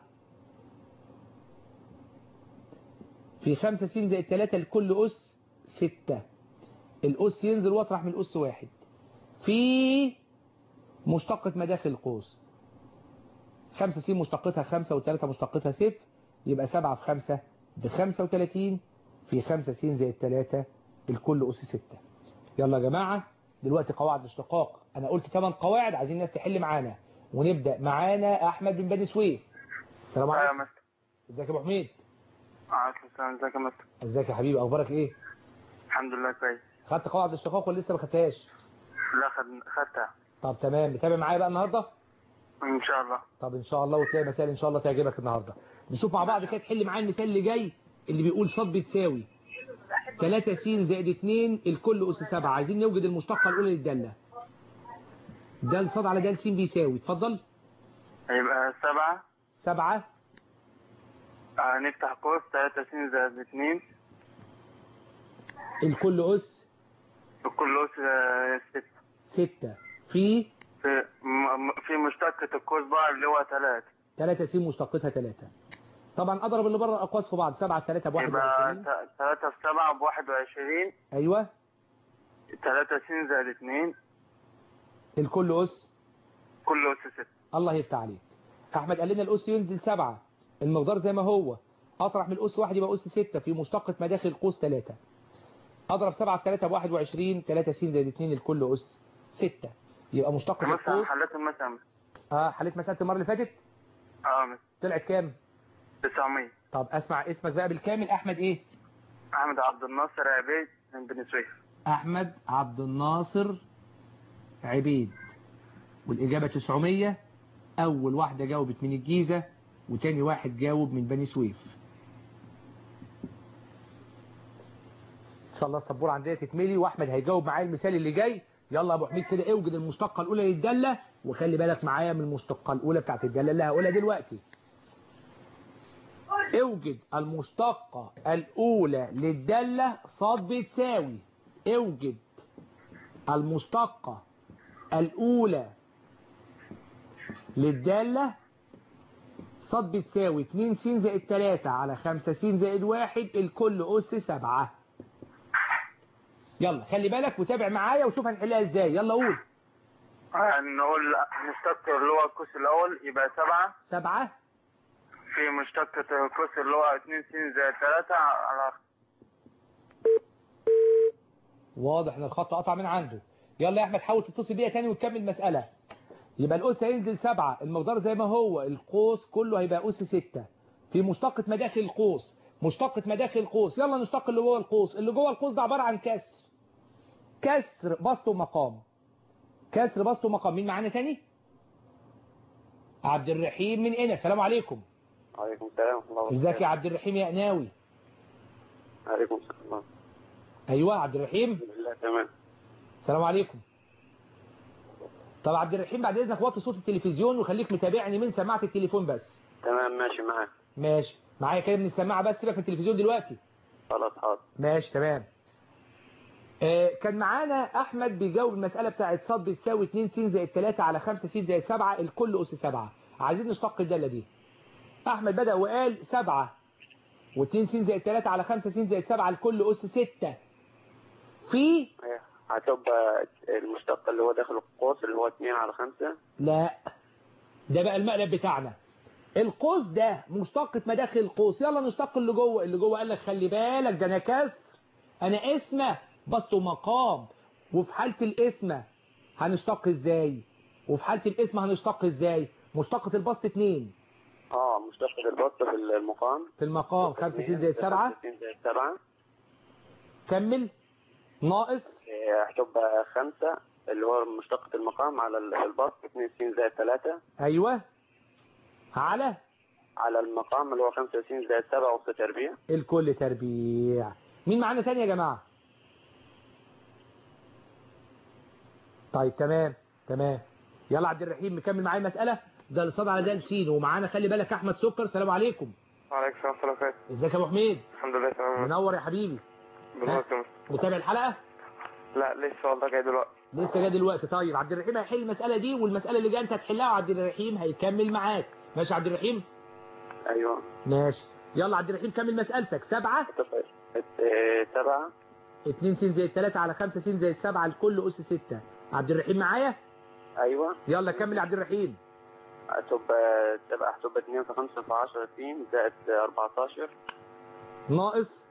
S1: في 5 س زائد 3 الكل أس 6. الأس ينزل واطرح من الأس 1 في مشتقة ما داخل القوس. 5 س مشتقتها 5 و3 مشتقتها 0 يبقى 7 في 5 ب 35 في 5 س زائد 3 الكل أس 6. يلا يا جماعة دلوقتي قواعد الاشتقاق أنا قلت 8 قواعد عايزين الناس تحل معانا ونبدأ معانا أحمد بن بني سويف. السلام عليكم. ازيك يا أبو حميد؟
S3: وعليكم السلام. ازيك يا مستر؟
S1: ازيك يا حبيبي أخبارك إيه؟
S3: الحمد لله كويس.
S1: خدت قواعد الاشتقاق ولا لسه ما خدتهاش؟
S3: لا خدتها.
S1: طب تمام متابع معايا بقى النهارده؟
S3: ان شاء الله.
S1: طب ان شاء الله وتلاقي مسائل ان شاء الله تعجبك النهارده. نشوف مع بعض كده تحل معايا المثال اللي جاي اللي بيقول ص بتساوي 3 س زائد 2 الكل أس 7. عايزين نوجد المشتقة الأولى للدالة. د ص على د س بيساوي اتفضل.
S3: هيبقى
S1: 7
S3: نفتح قوس 3 س زائد 2
S1: الكل أس
S3: أس
S1: 6 في
S3: مشتقة القوس بقى اللي هو
S1: 3 س مشتقتها 3. طبعا اضرب اللي بره الاقواس في بعض. 7 في 3 ب 21.
S3: يبقى 3 في 7 ب 21.
S1: ايوه
S3: 3 س زائد 2
S1: الكل أس
S3: 6.
S1: الله يفتح عليك. احمد قال لنا الأس ينزل 7 المقدار زي ما هو اطرح من الأس 1 يبقى أس 6 في مشتقة ما داخل القوس 3. اضرب 7 في 3 ب 21 3 س زائد 2 الكل أس 6 يبقى مشتقة القوس.
S3: حليت المسألة.
S1: حليت مسألة المرة اللي فاتت. طلعت كام؟
S3: 900.
S1: طب اسمع اسمك بقى بالكامل. احمد ايه؟
S3: احمد عبد الناصر عبيد من بني سويف.
S1: احمد عبد الناصر عبيد والاجابة 900. اول واحدة جاوبت من الجيزة وتاني واحد جاوب من بني سويف. ان شاء الله السبورة عندنا تتملي واحمد هيجاوب معايا المثال اللي جاي يلا يا ابو حميد كده اوجد المشتقه الاولى للداله، وخلي بالك معايا من المشتقه الاولى بتاعت الداله اللي هقولها دلوقتي. اوجد المشتقه الاولى للداله صاد بتساوي، اوجد المشتقه الاولى للداله صاد بتساوي 2 س زائد 3 على 5 س زائد 1 الكل أس 7. يلا خلي بالك وتابع معايا وشوف هنحلها ازاي. يلا قول.
S3: نقول مشتق اللي هو القوس الأول يبقى
S1: 7
S3: في مشتقة القوس اللي هو 2 س زائد 3 على.
S1: واضح ان الخط قطع من عنده. يلا يا احمد حاول تتصل بيا تاني وتكمل المسألة. يبقى الأس هينزل 7، المقدار زي ما هو، القوس كله هيبقى أس 6 في مشتقة مداخل القوس. مشتقة مداخل القوس، يلا نشتق اللي جوه القوس. اللي جوه القوس ده عبارة عن كسر بسط ومقام. كسر بسط ومقام. مين معانا تاني؟ عبد الرحيم من قنا. السلام عليكم.
S3: وعليكم السلام ورحمة الله.
S1: ازيك يا عبد الرحيم يا قناوي؟
S3: وعليكم السلام.
S1: ايوه عبد الرحيم.
S3: الحمد لله تمام.
S1: السلام عليكم. طب عبد الرحيم بعد اذنك وطي صوت التلفزيون وخليك متابعني من سماعه التليفون بس.
S3: تمام ماشي معاك.
S1: ماشي معايا كده من السماعه بس، سيبك من التلفزيون دلوقتي.
S3: خلاص حاضر.
S1: ماشي تمام. كان معانا احمد بيجاوب المساله بتاعت ص بتساوي 2 س زائد 3 على 5 س زائد 7 الكل اس 7. عايزين نشتق الداله دي. احمد بدأ وقال 7 و2 س زائد 3 على 5 س زائد 7 الكل اس 6 في
S3: هتبقى المشتق اللي هو داخل القوس اللي هو 2 على 5.
S1: لا ده بقى المقلب بتاعنا. القوس ده مشتقة مداخل القوس. يلا نشتق اللي جوه. اللي جوه قال لك خلي بالك ده انا كسر، انا اسمه بسط ومقام. وفي حالة الاسمه هنشتق ازاي؟ وفي حالة الاسمه هنشتق ازاي؟ مشتقة البسط 2.
S3: مشتق البسط في المقام.
S1: في المقام 5 س زائد 7.
S3: 5 س زائد 7.
S1: كمل. ناقص
S3: هتبقى 5 اللي هو مشتقة المقام على البسط 2 س زائد 3.
S1: ايوه على
S3: المقام اللي هو 5 س زائد 7 أس تربيع.
S1: الكل تربيع. مين معانا تاني يا جماعة؟ طيب تمام. يلا عبد الرحيم مكمل معايا المسألة. ده الصاد على ده س. ومعانا خلي بالك احمد سكر. السلام عليكم.
S3: وعليكم السلام ورحمة الله وبركاته.
S1: ازيك يا ابو حميد؟
S3: الحمد لله تمام.
S1: منور يا حبيبي. متابع الحلقة؟
S3: لا لسه والله جاي دلوقتي.
S1: لسه جاي دلوقتي. طيب عبد الرحيم هيحل المسألة دي، والمسألة اللي جايه انت هتحلها وعبد الرحيم هيكمل معاك. ماشي يا عبد الرحيم؟
S3: ايوه
S1: ماشي. يلا عبد الرحيم كمل مسألتك. 7 2 س زائد 3 على 5 س زائد 7 الكل أس 6. عبد الرحيم معايا؟
S3: ايوه.
S1: يلا كمل يا عبد الرحيم.
S3: هتبقى 2 في 5 في 10 س زائد 14
S1: ناقص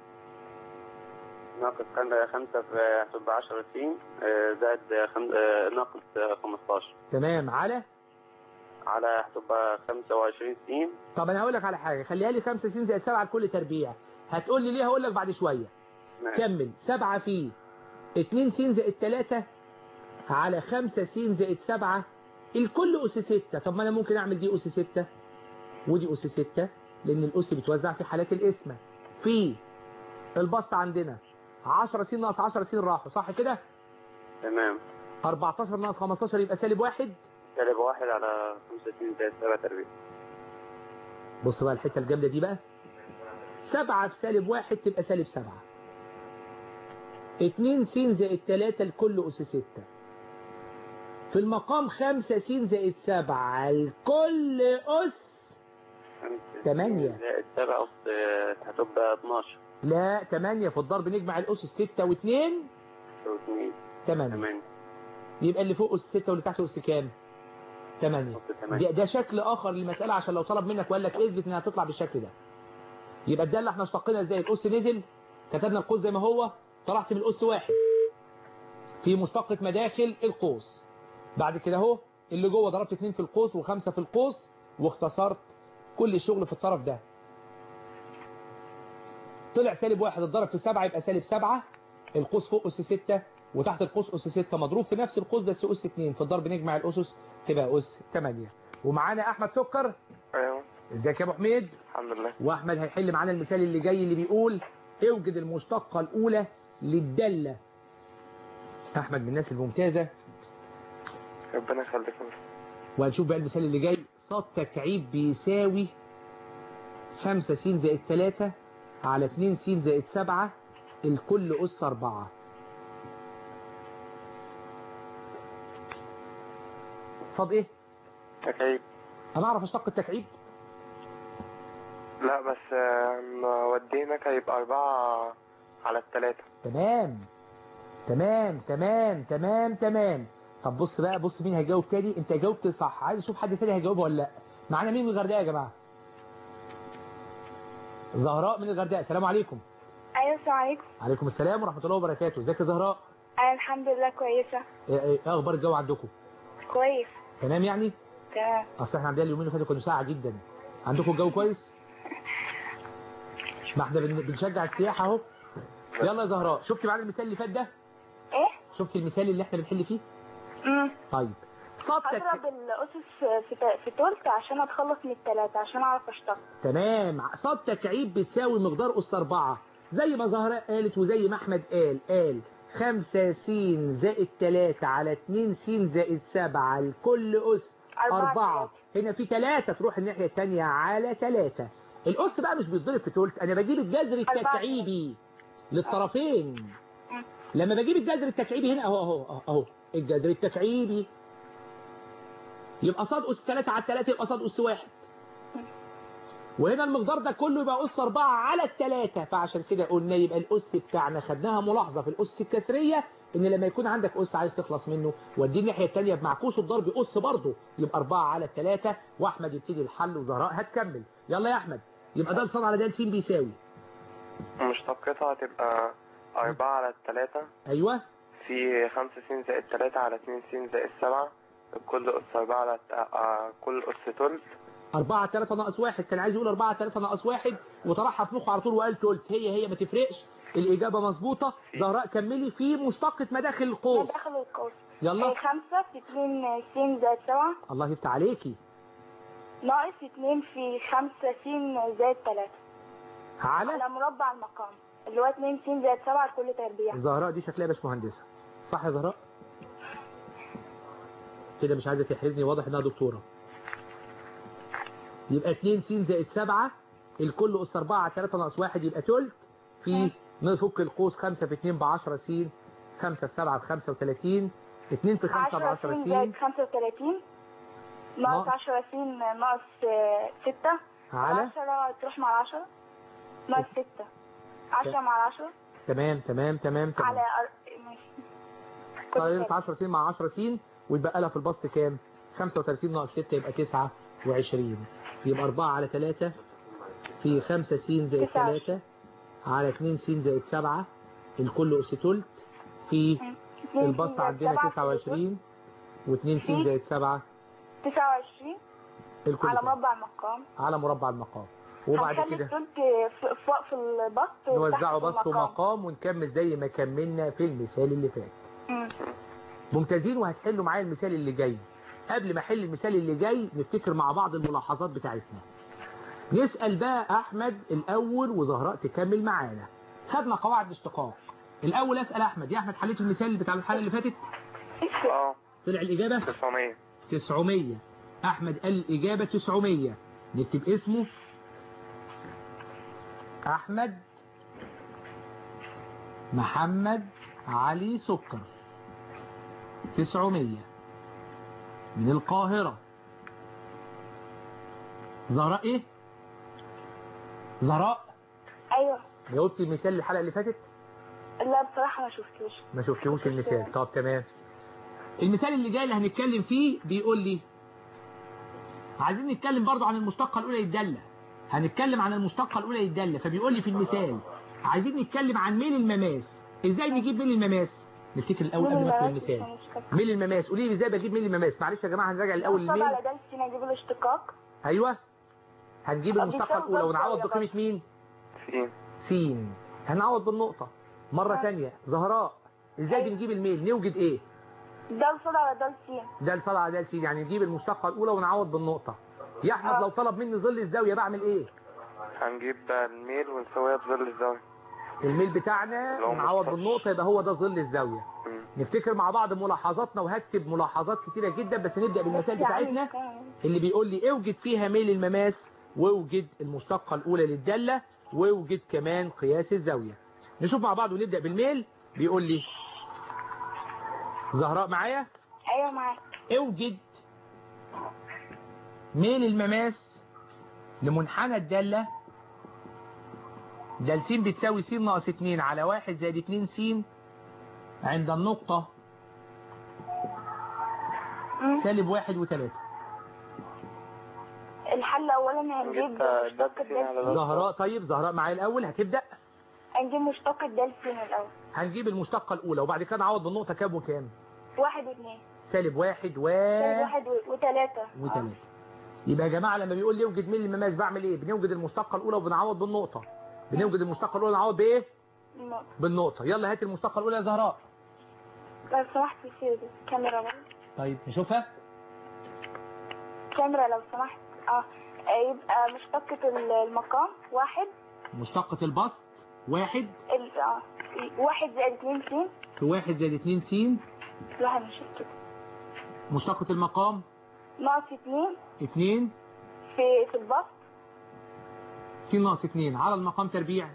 S3: 5 في هتبقى 10 س زائد ناقص 15.
S1: تمام. على
S3: هتبقى 25 س.
S1: طب انا هقول لك على حاجه، خليها لي 5 س زائد 7 الكل تربيع. هتقول لي ليه؟ هقول لك بعد شويه. كمل. 7 في 2 س زائد 3 على 5 س زائد 7 الكل أس 6. طب ما أنا ممكن أعمل دي أس 6 ودي أس 6 لأن الأس بتوزع في حالات القسمة. في البسط عندنا 10 س ناقص 10 س راحوا، صح كده؟
S3: تمام.
S1: 14 ناقص 15 يبقى -1.
S3: -1 على 5 س زائد 7 تربيع.
S1: بص بقى الحتة الجامدة دي بقى. 7 في -1 تبقى -7. 2 س زائد 3 الكل أس 6. في المقام 5 س زائد 7 الكل أس 8
S3: زائد 7 أس هتبقى 12.
S1: لا 8 في الضرب نجمع الأس 6 و2 8. يبقى اللي فوق أس 6 واللي تحت أس كام؟ 8. ده شكل آخر للمسألة عشان لو طلب منك وقال لك اثبت إنها تطلع بالشكل ده. يبقى ده اللي احنا اشتقينا ازاي؟ الأس نزل، كتبنا القوس زي ما هو، طلعت من الأس 1 في مشتقة مداخل القوس. بعد كده اهو اللي جوه ضربت 2 في القوس و5 في القوس واختصرت كل الشغل في الطرف ده. طلع -1 اتضرب في 7 يبقى -7. القوس فوق أس 6 وتحت القوس أس 6 مضروب في نفس القوس بس أس 2. في الضرب نجمع الأسس تبقى أس 8. ومعانا أحمد سكر.
S3: ايوه.
S1: ازيك يا أبو حميد؟
S3: الحمد لله.
S1: وأحمد هيحل معانا المثال اللي جاي اللي بيقول اوجد المشتقة الأولى للدالة احمد من الناس الممتازه.
S4: ربنا يخليك.
S1: وهنشوف بقى المثال اللي جاي. صاد تكعيب بيساوي 5 س زائد 3 على 2 س زائد 7 الكل أس 4. صاد ايه؟
S4: تكعيب.
S1: انا اعرف اشتق التكعيب.
S4: لا بس ودينك هيبقى 4 على 3.
S1: تمام تمام تمام تمام تمام. طب بص بقى، بص مين هيجاوب تاني. انت جاوبت صح، عايز اشوف حد تاني هيجاوبها ولا لا. معانا مين من الغردقه يا جماعه؟ زهراء من الغردقه. السلام عليكم.
S2: ايوه السلام عليكم.
S1: عليكم السلام ورحمه الله وبركاته. ازيك يا زهراء؟
S2: انا الحمد لله كويسه.
S1: ايه اخبار الجو عندكم؟
S2: كويس.
S1: تمام يعني؟
S2: تمام.
S1: اصل احنا عندنا اليومين اللي فاتوا كانوا ساقعه جدا. عندكم الجو كويس؟ ما احنا بنشجع السياحه اهو. يلا يا زهراء، شفتي معانا المثال اللي فات ده؟
S2: ايه؟
S1: شفتي المثال اللي احنا بنحل فيه؟ طيب
S2: هضرب الاسس في تلت عشان اتخلص من الثلاثه عشان اعرف اشتغل.
S1: تمام. صاد تكعيب بتساوي مقدار أس 4 زي ما زهراء قالت وزي ما أحمد قال 5 س زائد 3 على 2 س زائد 7 الكل أس 4. هنا في 3 تروح الناحية الثانية على 3. الأس بقى مش بيتضرب في تلت، أنا بجيب الجذر التكعيبي للطرفين. لما بجيب الجذر التكعيبي هنا أهو الجذر التكعيبي يبقى صاد أس 3 على 3 يبقى صاد أس 1. وهنا المقدار ده كله يبقى أس 4 على 3. فعشان كده قلنا يبقى الأس بتاعنا خدناها ملاحظة في الأس الكسرية إن لما يكون عندك أس عايز تخلص منه ودي الناحية الثانية بمعكوس الضرب أس برضه يبقى 4 على 3. وأحمد يبتدي الحل وزهراء هتكمل. يلا يا أحمد. يبقى ده صاد على ده س بيساوي
S4: مشتقتها هتبقى 4 على 3.
S1: أيوه.
S4: في 5 س زائد 3 على 2 س زائد 7 الكل أس 4 على كل أس تلت.
S1: 4 على 3 ناقص 1. كان عايز يقول 4 على 3 ناقص 1 وطرحها في مخه على طول وقال تلت. هي ما تفرقش. الإجابة مظبوطة. زهراء كملي في مشتقة مداخل القوس.
S2: مداخل القوس.
S1: يلا.
S2: 5 في 2 س زائد 7.
S1: الله يفتح عليكي.
S2: ناقص 2 في 5 س زائد 3
S1: على
S2: مربع المقام اللي هو 2 س زائد 7 لكل تربيع.
S1: زهراء دي شكلها باشمهندسة صح يا زهراء؟ كده مش عايزة تحرجني، واضح انها دكتورة. يبقى 2 س زائد 7 الكل أس 4 على 3 ناقص 1 يبقى تلت. في نفك القوس 5 في 2 ب 10 س 5 في 7 ب 35 2 في 5 ب 10 س
S2: زائد 35 ناقص 10 س ناقص 6
S1: على
S2: 10 تروح مع 10 ناقص 6 10 مع 10.
S1: تمام تمام تمام تمام.
S2: على
S1: طيب 10 س مع 10 س ويتبقى لها في البسط كام؟ 35 ناقص 6 يبقى 29. يبقى 4 على 3 في 5 س زائد 3 على 2 س زائد 7 الكل أس تلت. في البسط عندنا 29 و2 س زائد 7
S2: 29 على مربع المقام.
S1: على مربع المقام. وبعد كده
S2: التلت فوق في البسط
S1: نوزعه بسط ومقام ونكمل زي ما كملنا في المثال اللي فات. ممتازين. وهتحلوا معايا المثال اللي جاي. قبل ما احل المثال اللي جاي نفتكر مع بعض الملاحظات بتاعتنا. نسأل بقى أحمد الأول وزهراء تكمل معانا. خدنا قواعد الاشتقاق. الأول أسأل أحمد. يا أحمد حليت المثال بتاع الحلقة اللي فاتت؟ طلع الإجابة 900. أحمد قال الإجابة 900. نكتب اسمه أحمد محمد علي سكر 900 من القاهرة. زهراء ايه؟ زهراء
S2: ايوه.
S1: جاوبتي المثال الحلقة اللي فاتت؟
S2: لا بصراحة ما شفتوش
S1: المثال. طب تمام. المثال اللي جاي اللي هنتكلم فيه بيقول لي عايزين نتكلم برضو عن المشتقة الأولى للدالة. هنتكلم عن المشتقة الأولى للدالة. فبيقول لي في المثال عايزين نتكلم عن ميل المماس. ازاي نجيب ميل المماس؟ نفتكر الأول قبل ما ندخل المثال. ميل المماس. قولي لي ازاي بجيب ميل المماس. معلش يا جماعة هنراجع الأول الميل.
S2: على ده س نجيب الاشتقاق.
S1: ايوه. هنجيب المشتقة الأولى ونعوض بقيمة مين؟ س. هنعوض بالنقطة. مرة ثانية. زهراء ازاي بنجيب الميل؟ نوجد ايه؟
S2: ده صاد على ده س.
S1: ده صاد على ده س. يعني نجيب المشتقة الأولى ونعوض بالنقطة. يا أحمد لو طلب مني ظل الزاوية بعمل ايه؟
S4: هنجيب الميل ونسويها بظل الزاوية.
S1: الميل بتاعنا نعوض بالنقطة يبقى هو ده ظل الزاوية. نفتكر مع بعض ملاحظاتنا، وهكتب ملاحظات كتيرة جدا، بس نبدأ بالمسائل بتاعتنا اللي بيقول لي اوجد فيها ميل المماس، واوجد المشتقة الأولى للدالة، واوجد كمان قياس الزاوية. نشوف مع بعض ونبدأ بالميل. بيقول لي زهراء معايا؟
S2: ايوه معاك.
S1: اوجد ميل المماس لمنحنى الدالة د س بتساوي س ناقص 2 على 1 زائد 2 س عند النقطة سالب 1 و3.
S2: الحل اولا هنجيب مشتق د.
S1: زهراء، طيب زهراء معايا الاول، هتبدأ.
S2: هنجيب مشتق د س الاول.
S1: هنجيب المشتقة الأولى وبعد كده نعوض بالنقطة كام وكام؟
S2: 1 و2.
S1: سالب 1
S2: و3.
S1: يبقى يا جماعة لما بيقول لي اوجد ميل المماس بعمل ايه؟ بنوجد المشتقة الأولى وبنعوض بالنقطة. بنوجد المشتقة الأولى نعوض بايه؟ بالنقطة. يلا هات المشتقة الأولى يا زهراء.
S2: لو سمحت سيب الكاميرا بقى.
S1: طيب نشوفها.
S2: كاميرا لو سمحت. يبقى مشتقة المقام 1.
S1: مشتقة البسط 1.
S2: 1 زائد 2 س.
S1: في 1 زائد 2 س.
S2: واحد مش كده.
S1: مشتقة المقام
S2: ناقص
S1: 2
S2: في البسط.
S1: س ناقص 2 على المقام تربيع.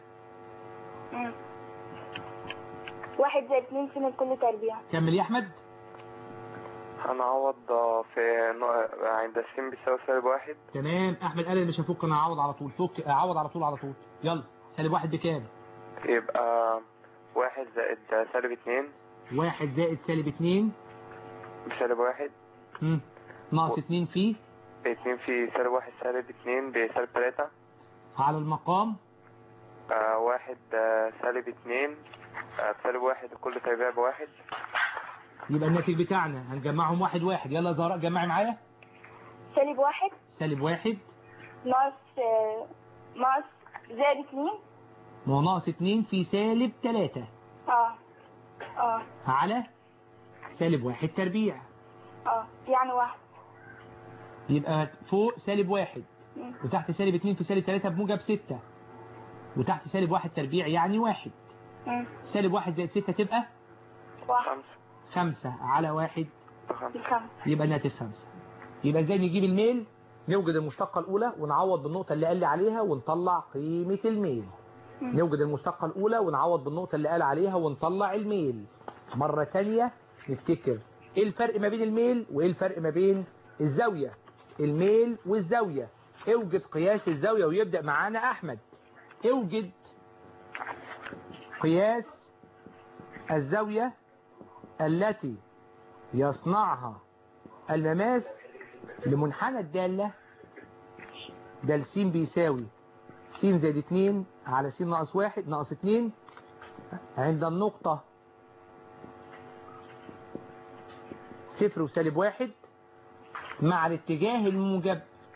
S2: 1 زائد 2 س الكل تربيع.
S1: كمل يا أحمد.
S4: هنعوض في عند س بيساوي سالب 1.
S1: تمام، أحمد قال مش هفك، أنا هعوض على طول. فك، أعوض على طول. يلا سالب 1 بكام؟
S4: يبقى 1 زائد سالب 2.
S1: 1 زائد سالب 2
S4: بسالب 1.
S1: ناقص 2 في
S4: 2 في سالب 1 سالب 2 بسالب 3
S1: على المقام
S4: 1 سالب 2 بسالب 1 كل تربيع ب1.
S1: يبقى الناتج بتاعنا هنجمعهم 1 1. يلا زهراء جمعي معايا.
S2: سالب 1.
S1: سالب 1
S2: ناقص زائد 2.
S1: ما هو ناقص 2 في سالب 3 على سالب 1 تربيع.
S2: يعني 1.
S1: يبقى فوق سالب 1 وتحت سالب 2 في سالب 3 بموجب 6 وتحت سالب 1 تربيع يعني 1. سالب 1 زائد 6 تبقى 5 على 1 يبقى الناتج 5. يبقى ازاي نجيب الميل؟ نوجد المشتقة الأولى ونعوض بالنقطة اللي قال لي عليها ونطلع قيمة الميل. نوجد المشتقة الأولى ونعوض بالنقطة اللي قال عليها ونطلع الميل. مرة تانية نفتكر ايه الفرق ما بين الميل وايه الفرق ما بين الزاوية. الميل والزاوية. اوجد قياس الزاوية، ويبدأ معانا أحمد. اوجد قياس الزاوية التي يصنعها المماس لمنحنى الدالة د س بيساوي س زائد 2 على س ناقص 1 ناقص 2 عند النقطة 0 وسالب 1 مع الاتجاه الموجب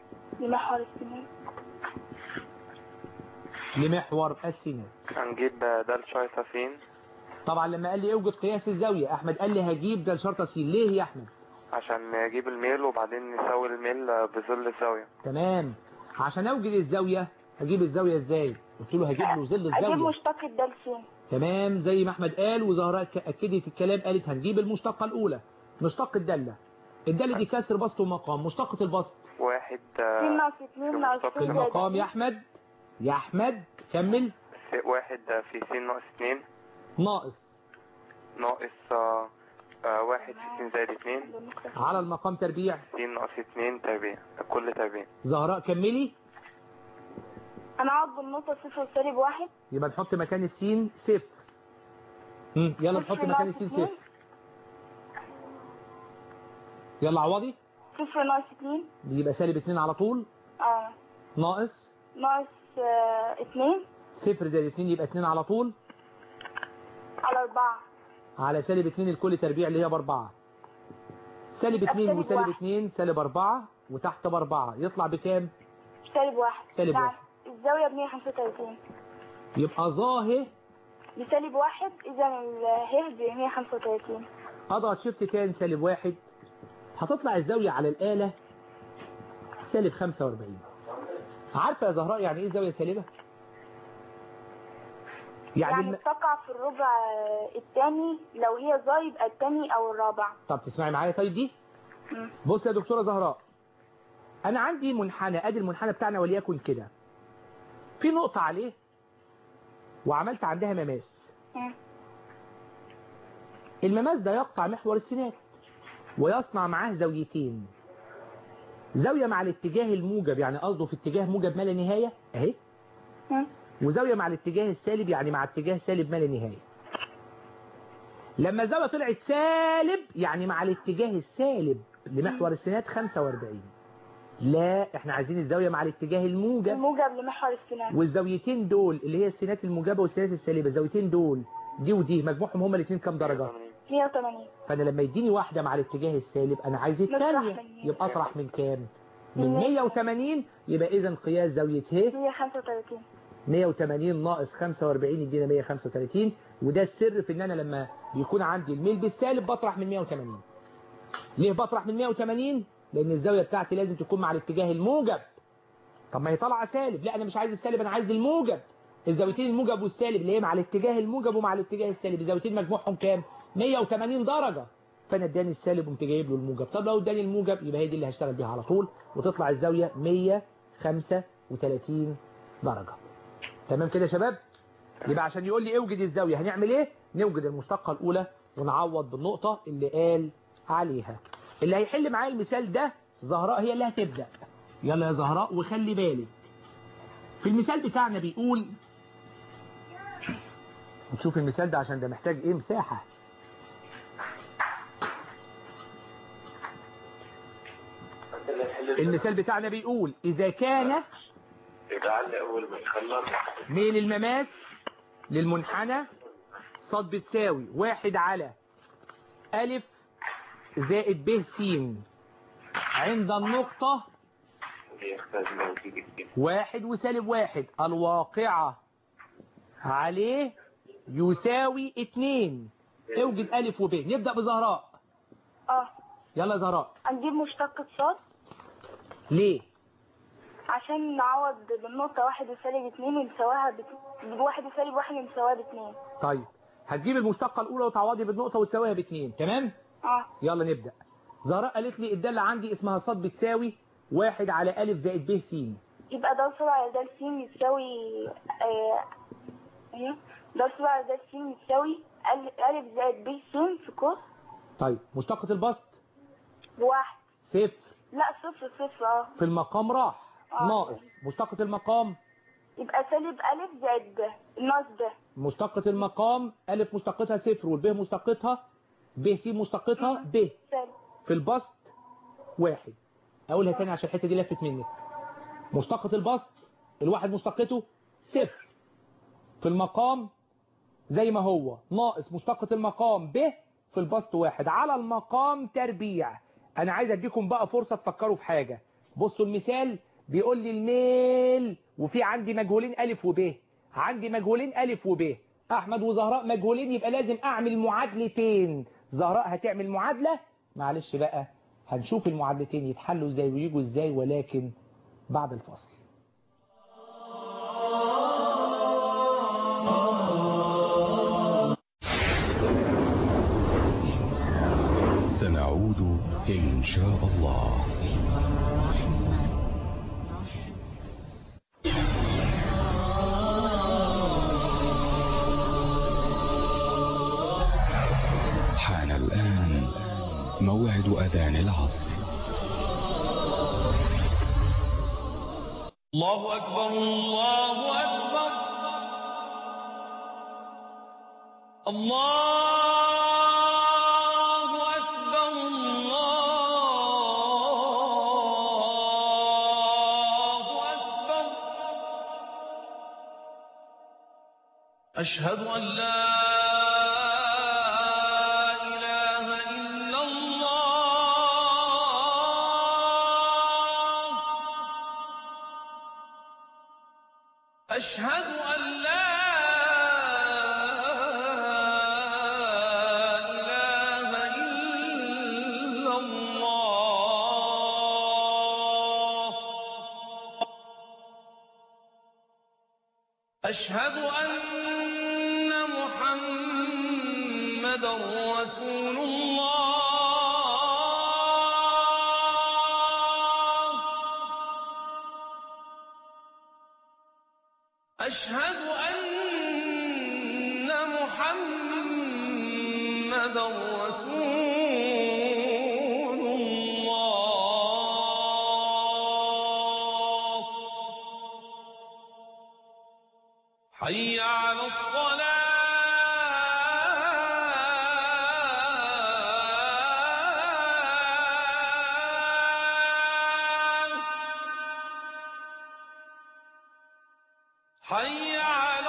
S1: لمحور السينات.
S4: هنجيب د شرطة س.
S1: طبعا لما قال لي اوجد قياس الزاوية أحمد قال لي هجيب د شرطة س. ليه يا أحمد؟
S4: عشان نجيب الميل وبعدين نساوي الميل بظل الزاوية.
S1: تمام. عشان اوجد الزاوية هجيب الزاوية ازاي؟ قلت له هجيب له ظل الزاوية.
S2: هجيب مشتق د س.
S1: تمام زي ما أحمد قال وزهراء أكدت الكلام، قالت هنجيب المشتقة الأولى. مشتق الدالة دي كسر بسط ومقام. مشتقة البسط
S4: 1
S2: س ناقص 2 ناقص
S1: المقام يا أحمد كمل.
S4: 1 في س ناقص 2
S1: ناقص
S4: 1 في س زائد 2
S1: على المقام تربيع
S4: س ناقص 2 تربيع كل تربيع.
S1: زهراء كملي.
S2: أنا أعوض بالنقطة 0 وسالب 1.
S1: يبقى نحط مكان السين 0. يلا نحط مكان السين 0. يلا عوضي.
S2: 0 ناقص 2
S1: يبقى سالب 2 على طول. ناقص
S2: 2
S1: 0 زائد 2 يبقى 2 على طول
S2: على 4
S1: على سالب 2 الكل تربيع اللي هي ب4. سالب 2 وسالب 2 سالب 4 وتحت ب4 يطلع بكام؟
S2: سالب 1.
S1: سالب 1.
S2: الزاوية ب 135
S1: يبقى ظاهر
S2: بسالب 1 إذا ه ب 135.
S1: اضغط شيفت كان سالب 1 هتطلع الزاوية على الآلة سالب 45. عارفة يا زهراء يعني ايه زاوية سالبة؟
S2: يعني تقع في الربع الثاني، لو هي ظا يبقى الثاني او الرابع.
S1: طب تسمعي معايا طيب دي؟ بص يا دكتورة زهراء، انا عندي منحنى، ادي المنحنى بتاعنا وليكن كده، في نقطة عليه وعملت عندها مماس. المماس ده يقطع محور السينات ويصنع معاه زاويتين، زاوية مع الاتجاه الموجب يعني قصده في اتجاه موجب ما لا نهاية اهي، وزاوية مع الاتجاه السالب يعني مع اتجاه سالب ما لا نهاية. لما الزاوية طلعت سالب يعني مع الاتجاه السالب لمحور السينات 45. لا احنا عايزين الزاوية مع الاتجاه الموجب
S2: لمحور السينات،
S1: والزاويتين دول اللي هي السينات الموجبة والسينات السالبة، الزاويتين دول دي ودي مجموعهم هما الاثنين كام درجة؟
S2: 180.
S1: فانا لما يديني واحده مع الاتجاه السالب انا عايز الثانيه، يبقى اطرح من كام؟ من 180. يبقى اذا قياس زاويه ه
S2: 135.
S1: 180 ناقص 45 يدينا 135. وده السر في ان انا لما بيكون عندي الميل بالسالب بطرح من 180. ليه بطرح من 180؟ لان الزاويه بتاعتي لازم تكون مع الاتجاه الموجب. طب ما هي طالعه سالب، لا انا مش عايز السالب، انا عايز الموجب. الزاويتين الموجب والسالب اللي هي مع الاتجاه الموجب ومع الاتجاه السالب، الزاويتين مجموعهم كام؟ 180 درجة. فانا اداني السالب وقمت جايب له الموجب. طب لو اداني الموجب يبقى هي دي اللي هشتغل بيها على طول، وتطلع الزاوية 135 درجة. تمام كده يا شباب؟ يبقى عشان يقول لي اوجد الزاوية هنعمل ايه؟ نوجد المشتقة الأولى ونعوض بالنقطة اللي قال عليها. اللي هيحل معايا المثال ده زهراء هي اللي هتبدأ. يلا يا زهراء وخلي بالك. في المثال بتاعنا بيقول، نشوف المثال ده عشان ده محتاج ايه مساحة. المثال بتاعنا بيقول إذا كان ميل المماس للمنحنى ص بتساوي 1 على أ زائد ب س عند النقطة 1 وسالب 1 الواقعة عليه يساوي 2. اوجد أ وب. نبدأ بزهراء. يلا يا زهراء.
S2: هنجيب مشتقة ص.
S1: ليه؟
S2: عشان نعوض بالنقطة 1 وسالب 2 ونساواها ب1 وسالب 1 ونساواها ب2.
S1: طيب هتجيب المشتقة الأولى وتعوضي بالنقطة وتساويها ب2. تمام؟ يلا نبدأ. زهراء قالت لي الدالة عندي اسمها ص بتساوي 1 على أ زائد ب س.
S2: يبقى د س على د س يساوي د س على د س يساوي أ زائد ب س في قوس.
S1: طيب مشتقة البسط
S2: بواحد.
S1: صفر.
S2: لا صفر.
S1: في المقام راح ناقص مشتقة المقام
S2: يبقى سالب أ زائد ب ناقص ب.
S1: مشتقة المقام أ مشتقتها صفر والب مشتقتها ب س مشتقتها ب. في البسط 1. أقولها تاني عشان الحتة دي لفت منك. مشتقة البسط الواحد مشتقته صفر، في المقام زي ما هو ناقص مشتقة المقام ب، في البسط 1 على المقام تربيع. أنا عايز أديكم بقى فرصة تفكروا في حاجة. بصوا المثال بيقول لي الميل وفي عندي مجهولين أ وب. عندي مجهولين أ وب. أحمد وزهراء مجهولين، يبقى لازم أعمل معادلتين. زهراء هتعمل معادلة، معلش بقى هنشوف المعادلتين يتحلوا ازاي ويجوا ازاي، ولكن بعد الفاصل.
S5: سنعود إن شاء الله. حان الآن موعد أذان العصر.
S6: الله أكبر الله أكبر الله أكبر الله أكبر. أشهد أن لا أشهد أن لا إله إلا الله. أشهد أن رسول الله. أشهد أن محمد رسول الله. حي على الصلاة. حي على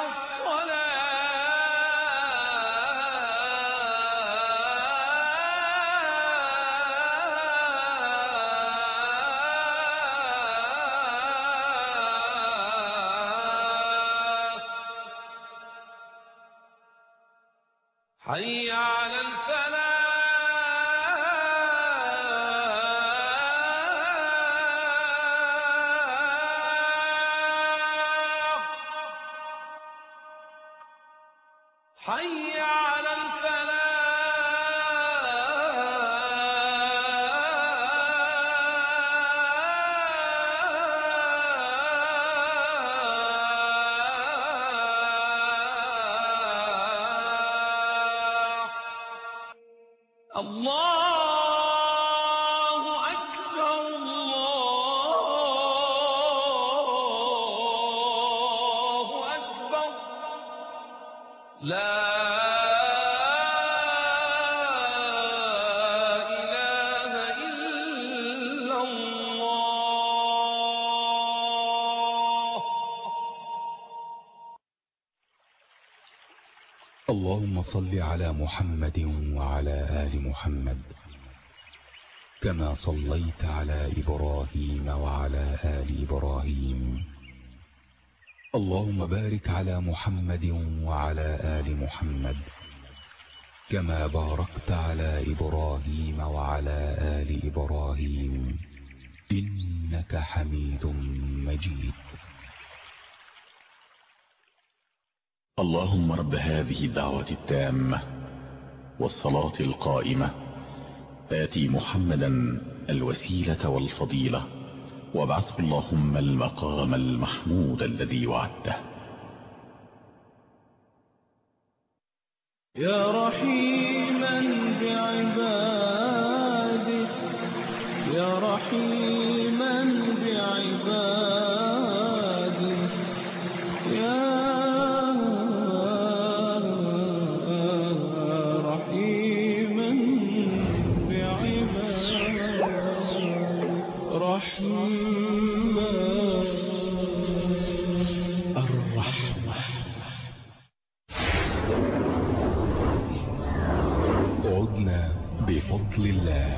S6: الصلاة. حي على الفلاح. حي على الفلاح. الله أكبر الله أكبر. لا إله إلا الله.
S5: اللهم صل على محمد وعلى آل محمد كما صليت على إبراهيم وعلى آل إبراهيم. اللهم بارك على محمد وعلى آل محمد كما باركت على إبراهيم وعلى آل إبراهيم إنك حميد مجيد.
S7: اللهم رب هذه الدعوة التامة والصلاة القائمة آتي محمدا الوسيلة والفضيلة وابعثه اللهم المقام المحمود الذي وعدته.
S6: يا رحيما بعباده يا رحيما بعباده يا رحيما بعباده رحمن الرحمة.
S5: عدنا بفضل الله.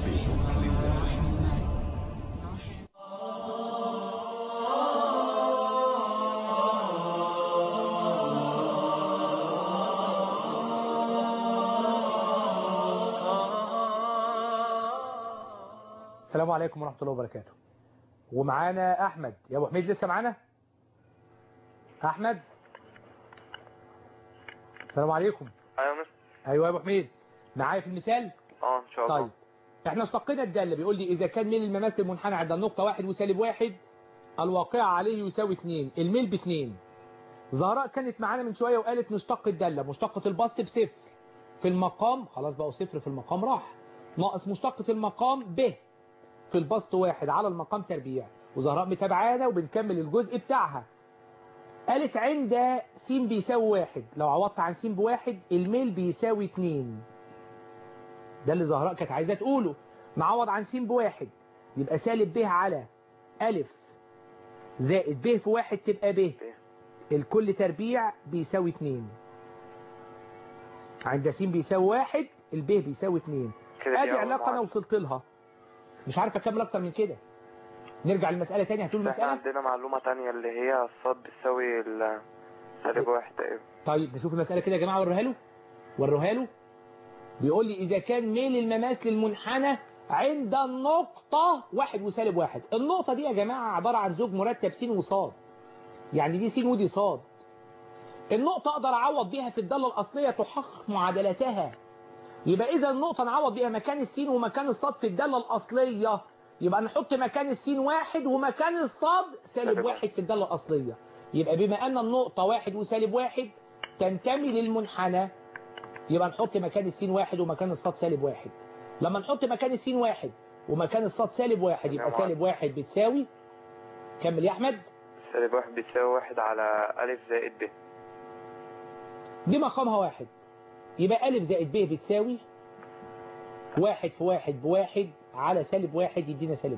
S1: السلام عليكم ورحمة الله وبركاته. ومعانا أحمد. يا أبو حميد لسه معانا؟ أحمد السلام عليكم.
S4: ايوه مس.
S1: أيوة يا أبو حميد معايا في المثال؟
S4: ان شاء الله.
S1: طيب احنا اشتقنا الدالة. بيقول لي إذا كان ميل المماثل المنحنى عند النقطة 1 وسالب 1 الواقعة عليه يساوي 2 الميل ب2. زهراء كانت معانا من شوية وقالت مشتق الدالة مشتقة البسط ب0 في المقام، خلاص بقوا 0 في المقام راح، ناقص مشتقة المقام ب في البسط 1 على المقام تربيع. وزهراء متابعانا وبنكمل الجزء بتاعها. قالت عند س بيساوي 1 لو عوضت عن س ب1 الميل بيساوي 2. ده اللي زهراء كانت عايزة تقوله. نعوض عن س ب1 يبقى سالب ب على أ زائد ب في 1 تبقى ب الكل تربيع بيساوي 2. عند س بيساوي 1 الب بيساوي 2. ادي علاقة انا وصلت لها، مش عارف اكمل اكتر من كده. نرجع للمسألة تاني. هتقول
S4: احنا
S1: المسألة؟
S4: عندنا معلومة تانية اللي هي الصاد بتساوي سالب 1 تقريبا.
S1: طيب نشوف المسألة كده يا جماعة. وروها له. بيقول لي إذا كان ميل المماثل المنحنى عند النقطة 1 وسالب 1. النقطة دي يا جماعة عبارة عن زوج مرتب س وصاد، يعني دي س ودي صاد. النقطة أقدر أعوض بيها في الدالة الأصلية تحقق معادلتها يبقى إذا النقطة نعوض بيها مكان السين ومكان الصاد في الدالة الأصلية. يبقى نحط مكان السين 1 ومكان الصاد -1 في الدالة الأصلية. يبقى بما أن النقطة 1 وسالب 1 تنتمي للمنحنى، يبقى نحط مكان السين 1 ومكان الصاد -1. لما نحط مكان السين 1 ومكان الصاد -1 يبقى -1 بتساوي، كمل يا أحمد.
S4: -1 بتساوي 1 على أ زائد ب.
S1: دي مقامها 1. يبقى أ زائد ب بتساوي 1 في 1 ب1 على -1 يدينا -1.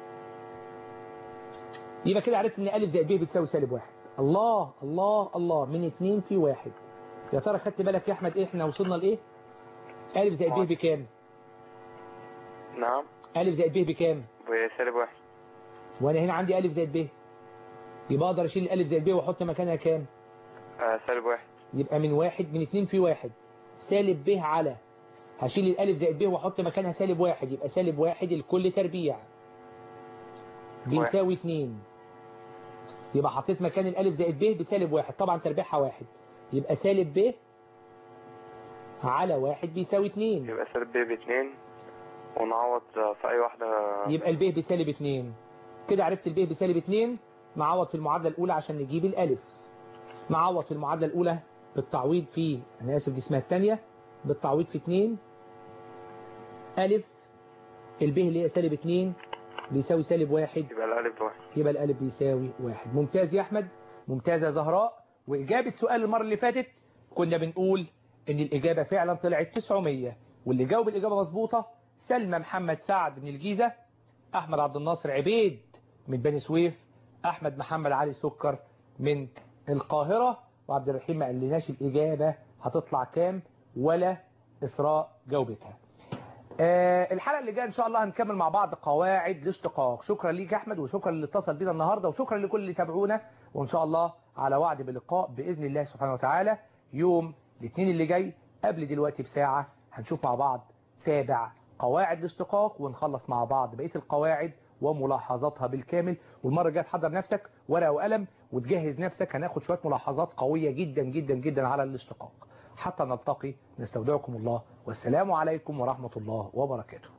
S1: يبقى كده عرفت ان أ زائد ب بتساوي -1. الله الله الله، من 2 في 1. يا ترى خدت بالك يا احمد ايه احنا وصلنا لايه؟ أ زائد ب بكام؟
S4: نعم.
S1: أ زائد ب بكام؟
S4: ب-1.
S1: وانا هنا عندي أ زائد ب، يبقى اقدر اشيل أ زائد ب واحط مكانها كام؟
S4: -1.
S1: يبقى من 2 في 1 سالب ب على، هشيل الألف زائد ب واحط مكانها -1 يبقى -1 الكل تربيع بيساوي 2. يبقى حطيت مكان الألف زائد ب ب-1، طبعا تربيعها 1 يبقى -ب على 1 بيساوي 2.
S4: يبقى -ب ب2 ونعوض في أي واحدة.
S1: يبقى الب ب-2. كده عرفت الب ب-2. نعوض في المعادلة الأولى عشان نجيب الألف. نعوض في المعادلة الأولى بالتعويض في، أنا آسف دي اسمها الثانية، بالتعويض في 2 ألف الب اللي هي -2 بيساوي -1
S4: يبقى الألف 1.
S1: يبقى الألف بيساوي 1. ممتاز يا أحمد، ممتاز يا زهراء. وإجابة سؤال المرة اللي فاتت كنا بنقول إن الإجابة فعلا طلعت 900، واللي جاوب الإجابة مظبوطة سلمى محمد سعد من الجيزة، أحمد عبد الناصر عبيد من بني سويف، أحمد محمد علي سكر من القاهرة، وعبد الرحيم ما قالناش الإجابة هتطلع كام ولا إسراء جاوبتها. الحلقة اللي جايه إن شاء الله هنكمل مع بعض قواعد الاشتقاق. شكرا ليك يا أحمد، وشكرا اللي اتصل بينا النهاردة، وشكرا لكل اللي تابعونا، وإن شاء الله على وعد بلقاء بإذن الله سبحانه وتعالى يوم الاثنين اللي جاي قبل دلوقتي بساعة. هنشوف مع بعض تابع قواعد الاشتقاق ونخلص مع بعض بقية القواعد وملاحظاتها بالكامل. والمرة الجايه تحضر نفسك ورقة وقلم وتجهز نفسك، هناخد شوية ملاحظات قوية جدا جدا جدا على الاشتقاق. حتى نلتقي، نستودعكم الله، والسلام عليكم ورحمة الله وبركاته.